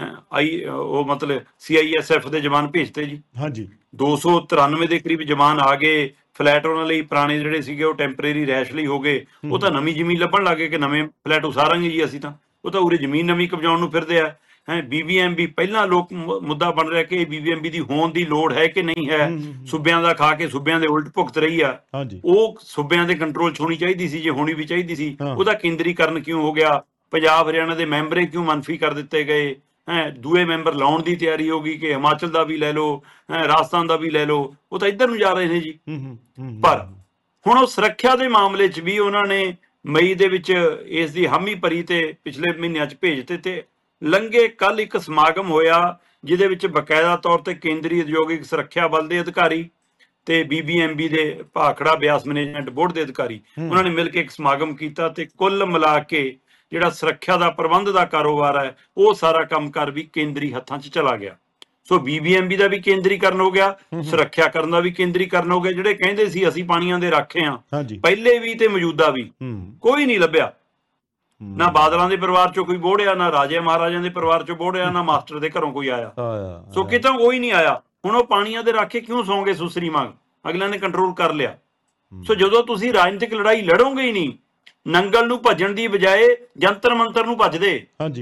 ਉਹ ਮਤਲਬ CISF ਦੇ ਜਵਾਨ ਭੇਜਤੇ ਜੀ। ਹਾਂਜੀ, 293 ਦੇ ਕਰੀਬ ਜਵਾਨ ਆ ਗਏ। ਫਲੈਟ ਉਹਨਾਂ ਲਈ ਪੁਰਾਣੇ ਜਿਹੜੇ ਸੀਗੇ ਉਹ ਟੈਂਪਰੇਰੀ ਰਹਿਸ਼ ਲਈ ਹੋ ਗਏ, ਉਹ ਤਾਂ ਨਵੀਂ ਜ਼ਮੀਨ ਲੱਭਣ ਲੱਗੇ ਕਿ ਨਵੇਂ ਫਲੈਟ ਉਸਾਰਾਂਗੇ ਜੀ ਅਸੀਂ, ਤਾਂ ਉਹ ਤਾਂ ਉਰੇ ਜ਼ਮੀਨ ਨਵੀਂ ਕਬਜਾਉਣ ਨੂੰ ਫਿਰਦੇ ਆ। BBMB ਪਹਿਲਾਂ ਲੋਕ ਮੁੱਦਾ ਬਣ ਰਿਹਾ ਕਿ BBMB ਦੀ ਹੋਣ ਦੀ ਲੋੜ ਹੈ ਕਿ ਨਹੀਂ ਹੈ। ਸੂਬਿਆਂ ਦਾ ਖਾ ਕੇ ਸੂਬਿਆਂ ਦੇ ਉਲਟ ਭੁਗਤ ਰਹੀ ਆ, ਉਹ ਸੂਬਿਆਂ ਦੇ ਕੰਟਰੋਲ 'ਚ ਹੋਣੀ ਚਾਹੀਦੀ ਸੀ, ਜੇ ਹੋਣੀ ਵੀ ਚਾਹੀਦੀ ਸੀ। ਉਹਦਾ ਕੇਂਦਰੀਕਰਨ ਕਿਉਂ ਹੋ ਗਿਆ? ਪੰਜਾਬ ਹਰਿਆਣਾ ਦੇ ਮੈਂਬਰੇ ਕਿਉਂ ਮੰਨਫੀ ਕਰ ਦਿੱਤੇ ਗਏ? ਦੂਏ ਮੈਂਬਰ ਲਾਉਣ ਦੀ ਤਿਆਰੀ ਹੋ ਗਈ ਕਿ ਹਿਮਾਚਲ ਦਾ ਵੀ ਲੈ ਲਓ, ਰਾਜਸਥਾਨ ਦਾ ਵੀ ਲੈ ਲਓ, ਉਹ ਤਾਂ ਇੱਧਰ ਨੂੰ ਜਾ ਰਹੇ ਨੇ ਜੀ। ਪਰ ਹੁਣ ਉਹ ਸੁਰੱਖਿਆ ਦੇ ਮਾਮਲੇ 'ਚ ਵੀ ਉਹਨਾਂ ਨੇ ਮਈ ਦੇ ਵਿੱਚ ਇਸ ਦੀ ਹਾਮੀ ਭਰੀ ਤੇ ਪਿਛਲੇ ਮਹੀਨਿਆਂ 'ਚ ਭੇਜਤੇ। ਤੇ ਲੰਘੇ ਕੱਲ ਇੱਕ ਸਮਾਗਮ ਹੋਇਆ ਜਿਹਦੇ ਵਿੱਚ ਬਕਾਇਦਾ ਤੌਰ ਤੇ ਕੇਂਦਰੀ ਉਦਯੋਗਿਕ ਸੁਰੱਖਿਆ ਬਲ ਦੇ ਅਧਿਕਾਰੀ ਤੇ BBMB ਦੇ ਭਾਖੜਾ ਬਿਆਸ ਮੈਨੇਜਮੈਂਟ ਬੋਰਡ ਦੇ ਅਧਿਕਾਰੀ, ਉਹਨਾਂ ਨੇ ਮਿਲ ਕੇ ਇੱਕ ਸਮਾਗਮ ਕੀਤਾ। ਤੇ ਕੁੱਲ ਮਿਲਾ ਕੇ ਜਿਹੜਾ ਸੁਰੱਖਿਆ ਦਾ ਪ੍ਰਬੰਧ ਦਾ ਕਾਰੋਬਾਰ ਹੈ, ਉਹ ਸਾਰਾ ਕੰਮਕਾਰ ਵੀ ਕੇਂਦਰੀ ਹੱਥਾਂ 'ਚ ਚਲਾ ਗਿਆ। ਸੋ BBMB ਦਾ ਵੀ ਕੇਂਦਰੀਕਰਨ ਹੋ ਗਿਆ, ਸੁਰੱਖਿਆ ਕਰਨ ਦਾ ਵੀ ਕੇਂਦਰੀਕਰਨ ਹੋ ਗਿਆ। ਜਿਹੜੇ ਕਹਿੰਦੇ ਸੀ ਅਸੀਂ ਪਾਣੀਆਂ ਦੇ ਰਾਖੇ ਆ, ਪਹਿਲੇ ਵੀ ਤੇ ਮੌਜੂਦਾ ਵੀ, ਕੋਈ ਨਹੀਂ ਲੱਭਿਆ। ਨਾ ਬਾਦਲਾਂ ਦੇ ਪਰਿਵਾਰ 'ਚੋਂ ਕੋਈ ਬੋੜਿਆ, ਨਾ ਰਾਜੇ ਮਹਾਰਾਜਿਆਂ ਦੇ ਪਰਿਵਾਰ 'ਚੋਂ ਬੋੜਿਆ, ਨਾ ਮਾਸਟਰ ਦੇ ਘਰੋਂ ਕੋਈ ਆਇਆ। ਸੋ ਕਿਤੋਂ ਕੋਈ ਨਹੀਂ ਆਇਆ। ਹੁਣ ਉਹ ਪਾਣੀਆਂ ਦੇ ਰਾਖੇ ਕਿਉਂ ਸੌਂ ਗਏ? ਸੁਸਰੀ ਮੰਗ ਅਗਲਿਆਂ ਨੇ ਕੰਟਰੋਲ ਕਰ ਲਿਆ। ਸੋ ਜਦੋਂ ਤੁਸੀਂ ਰਾਜਨੀਤਿਕ ਲੜਾਈ ਲੜੋਗੇ ਹੀ ਨਹੀਂ, ਨੰਗਲ ਨੂੰ ਭੱਜਣ ਦੀ ਬਜਾਏ ਜੰਤਰ ਮੰਤਰ ਨੂੰ ਭੱਜਦੇ,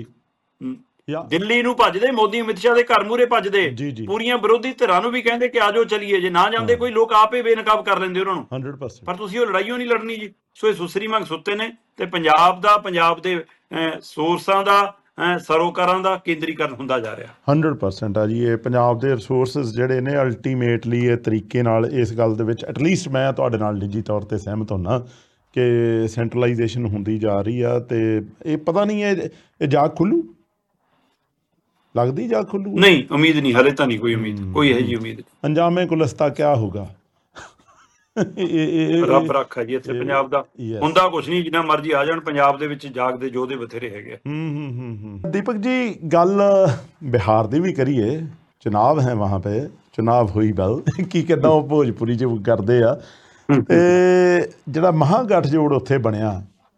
ਦਿੱਲੀ ਨੂੰ ਭੱਜਦੇ, ਮੋਦੀ ਅਮਿਤ ਸ਼ਾਹ ਦੇ ਘਰ ਮੂਹਰੇ ਭੱਜਦੇ, ਪੂਰੀਆਂ ਵਿਰੋਧੀ ਧਿਰਾਂ ਨੂੰ ਵੀ ਕਹਿੰਦੇ ਕਿ ਆਜੋ ਚਲੀਏ। ਜੇ ਨਾ ਜਾਂਦੇ ਕੋਈ ਲੋਕ ਆਪੇ ਬੇਨਕਾਬ ਕਰ ਲੈਂਦੇ ਉਹਨਾਂ ਨੂੰ। 100%। ਪਰ ਤੁਸੀਂ ਉਹ ਲੜਾਈਓ ਨਹੀਂ ਲੜਨੀ ਜੀ। ਸੋ ਇਹ ਸੁਸਰੀ ਮੰਗ ਸੁੱਤੇ ਨੇ ਤੇ ਪੰਜਾਬ ਦੇ ਸੋਰਸਾਂ ਦਾ, ਸਰੋਕਾਰਾਂ ਦਾ ਕੇਂਦਰੀਕਰਨ ਹੁੰਦਾ ਜਾ ਰਿਹਾ। 100% ਆ ਜੀ। ਇਹ ਪੰਜਾਬ ਦੇ ਰਿਸੋਰਸਿਸ ਜਿਹੜੇ ਨੇ ਅਲਟੀਮੇਟਲੀ ਇਹ ਤਰੀਕੇ ਨਾਲ, ਇਸ ਗੱਲ ਦੇ ਵਿੱਚ ਐਟਲੀਸਟ ਮੈਂ ਤੁਹਾਡੇ ਨਾਲ ਨਿੱਜੀ ਤੌਰ 'ਤੇ ਸਹਿਮਤ ਹੁੰਦਾ ਕਿ ਸੈਂਟਰਲਾਈਜੇਸ਼ਨ ਹੁੰਦੀ ਜਾ ਰਹੀ ਆ। ਤੇ ਇਹ ਪਤਾ ਨਹੀਂ ਇਹ ਜਾਗ ਖੁੱਲੂ, ਲੱਗਦੀ ਜਾਂ ਖੁੱਲੂ? ਨਹੀਂ, ਉਮੀਦ ਨਹੀਂ, ਹਲੇ ਤਾਂ ਨਹੀਂ ਕੋਈ ਉਮੀਦ, ਕੋਈ ਇਹੋ ਜਿਹੀ ਉਮੀਦ ਨਹੀਂ। ਅੰਜਾਮੇ ਗੁਲਸਤਾ ਕਿਆ ਹੋਗਾ? ਰੱਬ ਰੱਖਾ ਜੀ ਇੱਥੇ ਪੰਜਾਬ ਦਾ। Yes. ਹੁੰਦਾ ਕੁਛ ਨਹੀਂ, ਜਿੰਨਾ ਮਰਜ਼ੀ ਆ ਜਾਣ, ਪੰਜਾਬ ਦੇ ਵਿੱਚ ਜਾਗਦੇ ਯੋਧੇ ਬਥੇਰੇ ਹੈਗੇ ਆ। दीपक जी, गल बिहार दी भी करिए, चुनाव है वहाँ पे, चुनाव हुई गल की किदा वो भोजपुरी च करते आ ते जिहड़ा महागठजोड़ उत्थे बनिया,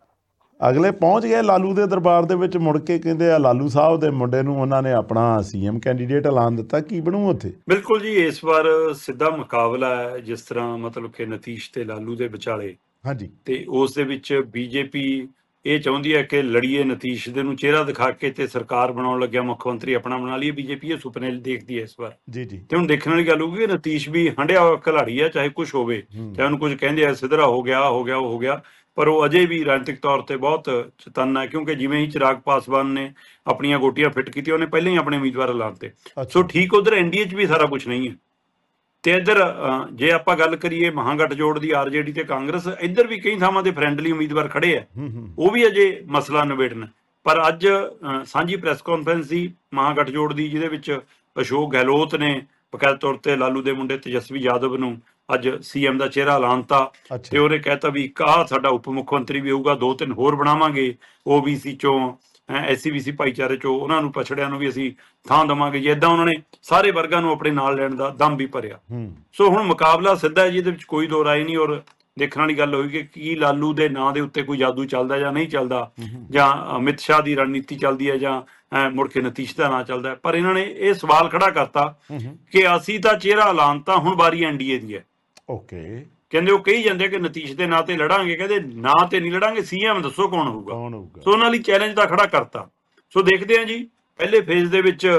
अगले पहुँच गए लालू के दरबार दे विच, मुड़ के कहते लालू साहब के मुंडे नूं उन्होंने अपना CM कैंਡੀਡੇਟ ऐलान दिता। की बनू उत्थे? ਬਿਲਕੁਲ ਜੀ, ਇਸ ਵਾਰ ਸਿੱਧਾ ਮੁਕਾਬਲਾ ਹੈ, ਜਿਸ ਤਰ੍ਹਾਂ ਮਤਲਬ ਕਿ ਨਤੀਸ਼ ਤੇ ਲਾਲੂ ਦੇ ਵਿਚਾਲੇ, हाँ जी, ਤੇ ਉਸ ਦੇ ਵਿੱਚ ਬੀਜੇਪੀ ਇਹ ਚਾਹੁੰਦੀ ਹੈ ਕਿ ਲੜੀਏ ਨਤੀਸ਼ ਦੇ ਨੂੰ ਚਿਹਰਾ ਦਿਖਾ ਕੇ ਤੇ ਸਰਕਾਰ ਬਣਾਉਣ ਲੱਗਿਆ ਮੁੱਖ ਮੰਤਰੀ ਆਪਣਾ ਬਣਾ ਲਈਏ। ਬੀਜੇਪੀ ਇਹ ਸੁਪਨੇ ਦੇਖਦੀ ਹੈ ਇਸ ਵਾਰ। जी जी, ਤੇ ਹੁਣ ਦੇਖਣ ਵਾਲੀ ਗੱਲ ਹੋਊਗੀ ਕਿ ਨਤੀਸ਼ ਵੀ ਹੰਡਿਆ ਹੋਇਆ ਖਿਲਾੜੀ ਹੈ, ਚਾਹੇ ਕੁਝ ਹੋਵੇ, ਚਾਹੇ ਉਹਨੂੰ ਕੁਝ ਕਹਿੰਦੇ ਆ ਸਿਧਰਾ ਹੋ ਗਿਆ, ਹੋ ਗਿਆ, ਉਹ ਹੋ ਗਿਆ, ਪਰ ਉਹ ਅਜੇ ਵੀ ਰਾਜਨੀਤਿਕ ਤੌਰ ਤੇ ਬਹੁਤ ਚਤੰਨ ਹੈ, ਕਿਉਂਕਿ ਜਿਵੇਂ ਹੀ ਚਿਰਾਗ ਪਾਸਵਾਨ ਨੇ ਆਪਣੀਆਂ ਗੋਟੀਆਂ ਫਿੱਟ ਕੀਤੀਆਂ, ਉਹਨੇ ਪਹਿਲਾਂ ਹੀ ਆਪਣੇ ਉਮੀਦਵਾਰ ਐਲਾਨਤੇ। ਸੋ ਠੀਕ ਉਧਰ ਐਨਡੀਏ 'ਚ ਵੀ ਸਾਰਾ ਕੁਝ ਨਹੀਂ ਹੈ, ਤੇ ਇੱਧਰ ਜੇ ਆਪਾਂ ਗੱਲ ਕਰੀਏ ਮਹਾਗਠਜੋੜ ਦੀ, ਆਰਜੇਡੀ ਤੇ ਕਾਂਗਰਸ, ਇੱਧਰ ਵੀ ਕਈ ਥਾਵਾਂ ਤੇ ਫਰੈਂਡਲੀ ਉਮੀਦਵਾਰ ਖੜੇ ਆ, ਉਹ ਵੀ ਅਜੇ ਮਸਲਾ ਨਿਬੇੜਨਾ। ਪਰ ਅੱਜ ਸਾਂਝੀ ਪ੍ਰੈਸ ਕਾਨਫਰੰਸ ਸੀ ਮਹਾਗਠਜੋੜ ਦੀ, ਜਿਹਦੇ ਵਿੱਚ ਅਸ਼ੋਕ ਗਹਿਲੋਤ ਨੇ ਬਕਾਇਦਾ ਤੌਰ ਤੇ ਲਾਲੂ ਦੇ ਮੁੰਡੇ ਤੇਜਸਵੀ ਯਾਦਵ ਨੂੰ ਅੱਜ CM ਦਾ ਚਿਹਰਾ ਐਲਾਨਤਾ, ਤੇ ਉਹਨੇ ਕਹਿਤਾ ਵੀ ਇੱਕ ਆਹ ਸਾਡਾ ਉਪ ਮੁੱਖ ਮੰਤਰੀ ਵੀ ਹੋਊਗਾ, 2-3 ਹੋਰ ਬਣਾਵਾਂਗੇ OBC ਚੋਂ, SCBC ਭਾਈਚਾਰੇ ਚੋਂ, ਉਹਨਾਂ ਨੂੰ ਪਛੜਿਆਂ ਨੂੰ ਵੀ ਅਸੀਂ ਥਾਂ ਦੇਵਾਂਗੇ ਜੀ। ਏਦਾਂ ਉਹਨਾਂ ਨੇ ਸਾਰੇ ਵਰਗਾਂ ਨੂੰ ਆਪਣੇ ਨਾਲ ਲੈਣ ਦਾ ਦਮ ਵੀ ਭਰਿਆ। ਸੋ ਹੁਣ ਮੁਕਾਬਲਾ ਸਿੱਧਾ ਹੈ ਜੀ, ਇਹਦੇ ਵਿੱਚ ਕੋਈ ਦੋ ਰਾਏ ਨਹੀਂ। ਔਰ ਦੇਖਣ ਵਾਲੀ ਗੱਲ ਹੋਈ ਕਿ ਕੀ ਲਾਲੂ ਦੇ ਨਾਂ ਦੇ ਉੱਤੇ ਕੋਈ ਜਾਦੂ ਚੱਲਦਾ ਜਾਂ ਨਹੀਂ ਚੱਲਦਾ, ਜਾਂ ਅਮਿਤ ਸ਼ਾਹ ਦੀ ਰਣਨੀਤੀ ਚੱਲਦੀ ਹੈ, ਜਾਂ ਮੁੜ ਕੇ ਨਤੀਸ਼ ਦਾ ਨਾਂ ਚੱਲਦਾ। ਪਰ ਇਹਨਾਂ ਨੇ ਇਹ ਸਵਾਲ ਖੜਾ ਕਰਤਾ ਕਿ ਅਸੀਂ ਤਾਂ ਚਿਹਰਾ ਐਲਾਨਤਾ, ਹੁਣ ਵਾਰੀ NDA ਦੀ ਹੈ। ਓਕੇ, ਕਹਿੰਦੇ ਉਹ ਕਹੀ ਜਾਂਦੇ ਕਿ ਨਤੀਸ਼ ਦੇ ਨਾਂ ਤੇ ਲੜਾਂਗੇ, ਕਹਿੰਦੇ ਨਾਂ ਤੇ ਨਹੀਂ ਲੜਾਂਗੇ, CM ਦੱਸੋ ਕੌਣ ਹੋਊਗਾ। ਸੋ ਉਹਨਾਂ ਲਈ ਚੈਲੰਜ ਤਾਂ ਖੜਾ ਕਰਤਾ। ਸੋ ਦੇਖਦੇ ਹਾਂ ਜੀ, ਪਹਿਲੇ ਫੇਜ਼ ਦੇ ਵਿੱਚ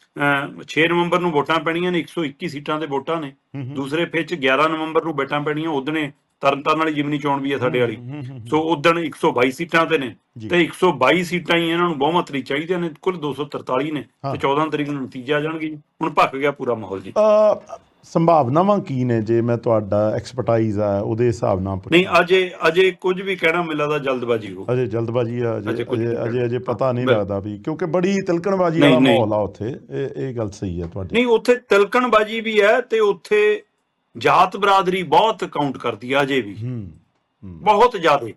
6 ਨਵੰਬਰ ਨੂੰ ਵੋਟਾਂ ਪੈਣੀਆਂ ਨੇ, 121 ਸੀਟਾਂ ਦੇ ਵੋਟਾਂ ਨੇ। ਦੂਸਰੇ ਫੇਜ਼ 'ਚ 11 ਨਵੰਬਰ ਨੂੰ ਵੋਟਾਂ ਪੈਣੀਆਂ, ਉਦਣੇ ਤਰਨਤਾਰਨ ਵਾਲੀ ਜਿਮਨੀ ਚੋਣ ਵੀ ਹੈ ਸਾਡੇ ਵਾਲੀ। ਸੋ ਉਦਣ 122 ਸੀਟਾਂ ਤੇ ਨੇ, ਤੇ 122 ਸੀਟਾਂ ਹੀ ਇਹਨਾਂ ਨੂੰ ਬਹੁਮਤ ਲਈ ਚਾਹੀਦੀਆਂ ਨੇ। ਕੁੱਲ 243 ਨੇ, ਤੇ 14 ਤਰੀਕ ਨੂੰ ਨਤੀਜੇ ਆ ਜਾਣਗੇ। ਹੁਣ ਭੱਕ ਗਿਆ ਪੂਰਾ ਮਾਹੌਲ ਜੀ। ਸੰਭਾਵਨਾਵਾਂ ਕੀ ਨੇ, ਜੇ ਮੈਂ ਤੁਹਾਡਾ ਐਕਸਪਰਟਾਈਜ਼ ਆ ਉਹਦੇ ਹਿਸਾਬ ਨਾਲ ਪੁੱਛਾਂ? ਨਹੀਂ, ਅਜੇ ਕੁਝ ਵੀ ਕਹਿਣਾ ਮੈਨੂੰ ਲੱਗਦਾ ਜਲਦਬਾਜ਼ੀ ਹੋ, ਅਜੇ ਜਲਦਬਾਜ਼ੀ ਆ, ਅਜੇ ਪਤਾ ਨਹੀਂ ਲੱਗਦਾ ਵੀ, ਕਿਉਂਕਿ ਬੜੀ ਤਿਲਕਣਬਾਜ਼ੀ ਵਾਲਾ ਮਾਹੌਲ ਆ ਉੱਥੇ। ਇਹ ਗੱਲ ਸਹੀ ਹੈ ਤੁਹਾਡੀ। ਨਹੀਂ, ਉੱਥੇ ਤਿਲਕਣਬਾਜ਼ੀ ਵੀ ਹੈ, ਤੇ ਉੱਥੇ ਜਾਤ ਬਰਾਦਰੀ ਬਹੁਤ ਕਾਊਂਟ ਕਰਦੀ ਹੈ ਅਜੇ ਵੀ, ਬਹੁਤ ਜ਼ਿਆਦਾ।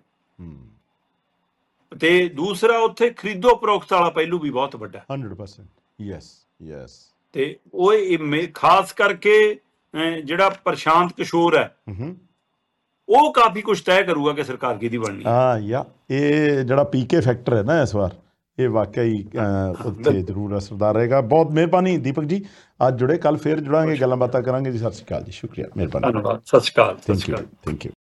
ਤੇ ਦੂਸਰਾ ਉੱਥੇ ਖਰੀਦੋ ਫਰੋਖਤ ਵਾਲਾ ਪਹਿਲੂ ਵੀ ਬਹੁਤ ਵੱਡਾ, 100%। ਯੈਸ। ਤੇ ਉਹ ਖਾਸ ਕਰਕੇ ਜਿਹੜਾ ਪ੍ਰਸ਼ਾਂਤ ਕਿਸ਼ੋਰ ਹੈ, ਉਹ ਕਾਫੀ ਕੁਝ ਤੈਅ ਕਰੂਗਾ ਕਿ ਸਰਕਾਰ ਕਿਹਦੀ ਬਣਨੀ ਹੈ। ਇਹ ਜਿਹੜਾ PK ਫੈਕਟਰ ਹੈ ਨਾ ਇਸ ਵਾਰ, ਇਹ ਵਾਕਈ ਉੱਥੇ ਜ਼ਰੂਰ ਅਸਰਦਾਰ ਰਹੇਗਾ। ਬਹੁਤ ਮਿਹਰਬਾਨੀ ਦੀਪਕ ਜੀ, ਅੱਜ ਜੁੜੇ, ਕੱਲ ਫੇਰ ਜੁੜਾਂਗੇ, ਗੱਲਾਂ ਬਾਤਾਂ ਕਰਾਂਗੇ ਜੀ। ਸਤਿ ਸ਼੍ਰੀ ਅਕਾਲ ਜੀ, ਸ਼ੁਕਰੀਆ, ਮਿਹਰਬਾਨੀ, ਧੰਨਵਾਦ, ਸਤਿ ਸ਼੍ਰੀ ਅਕਾਲ। Thank you.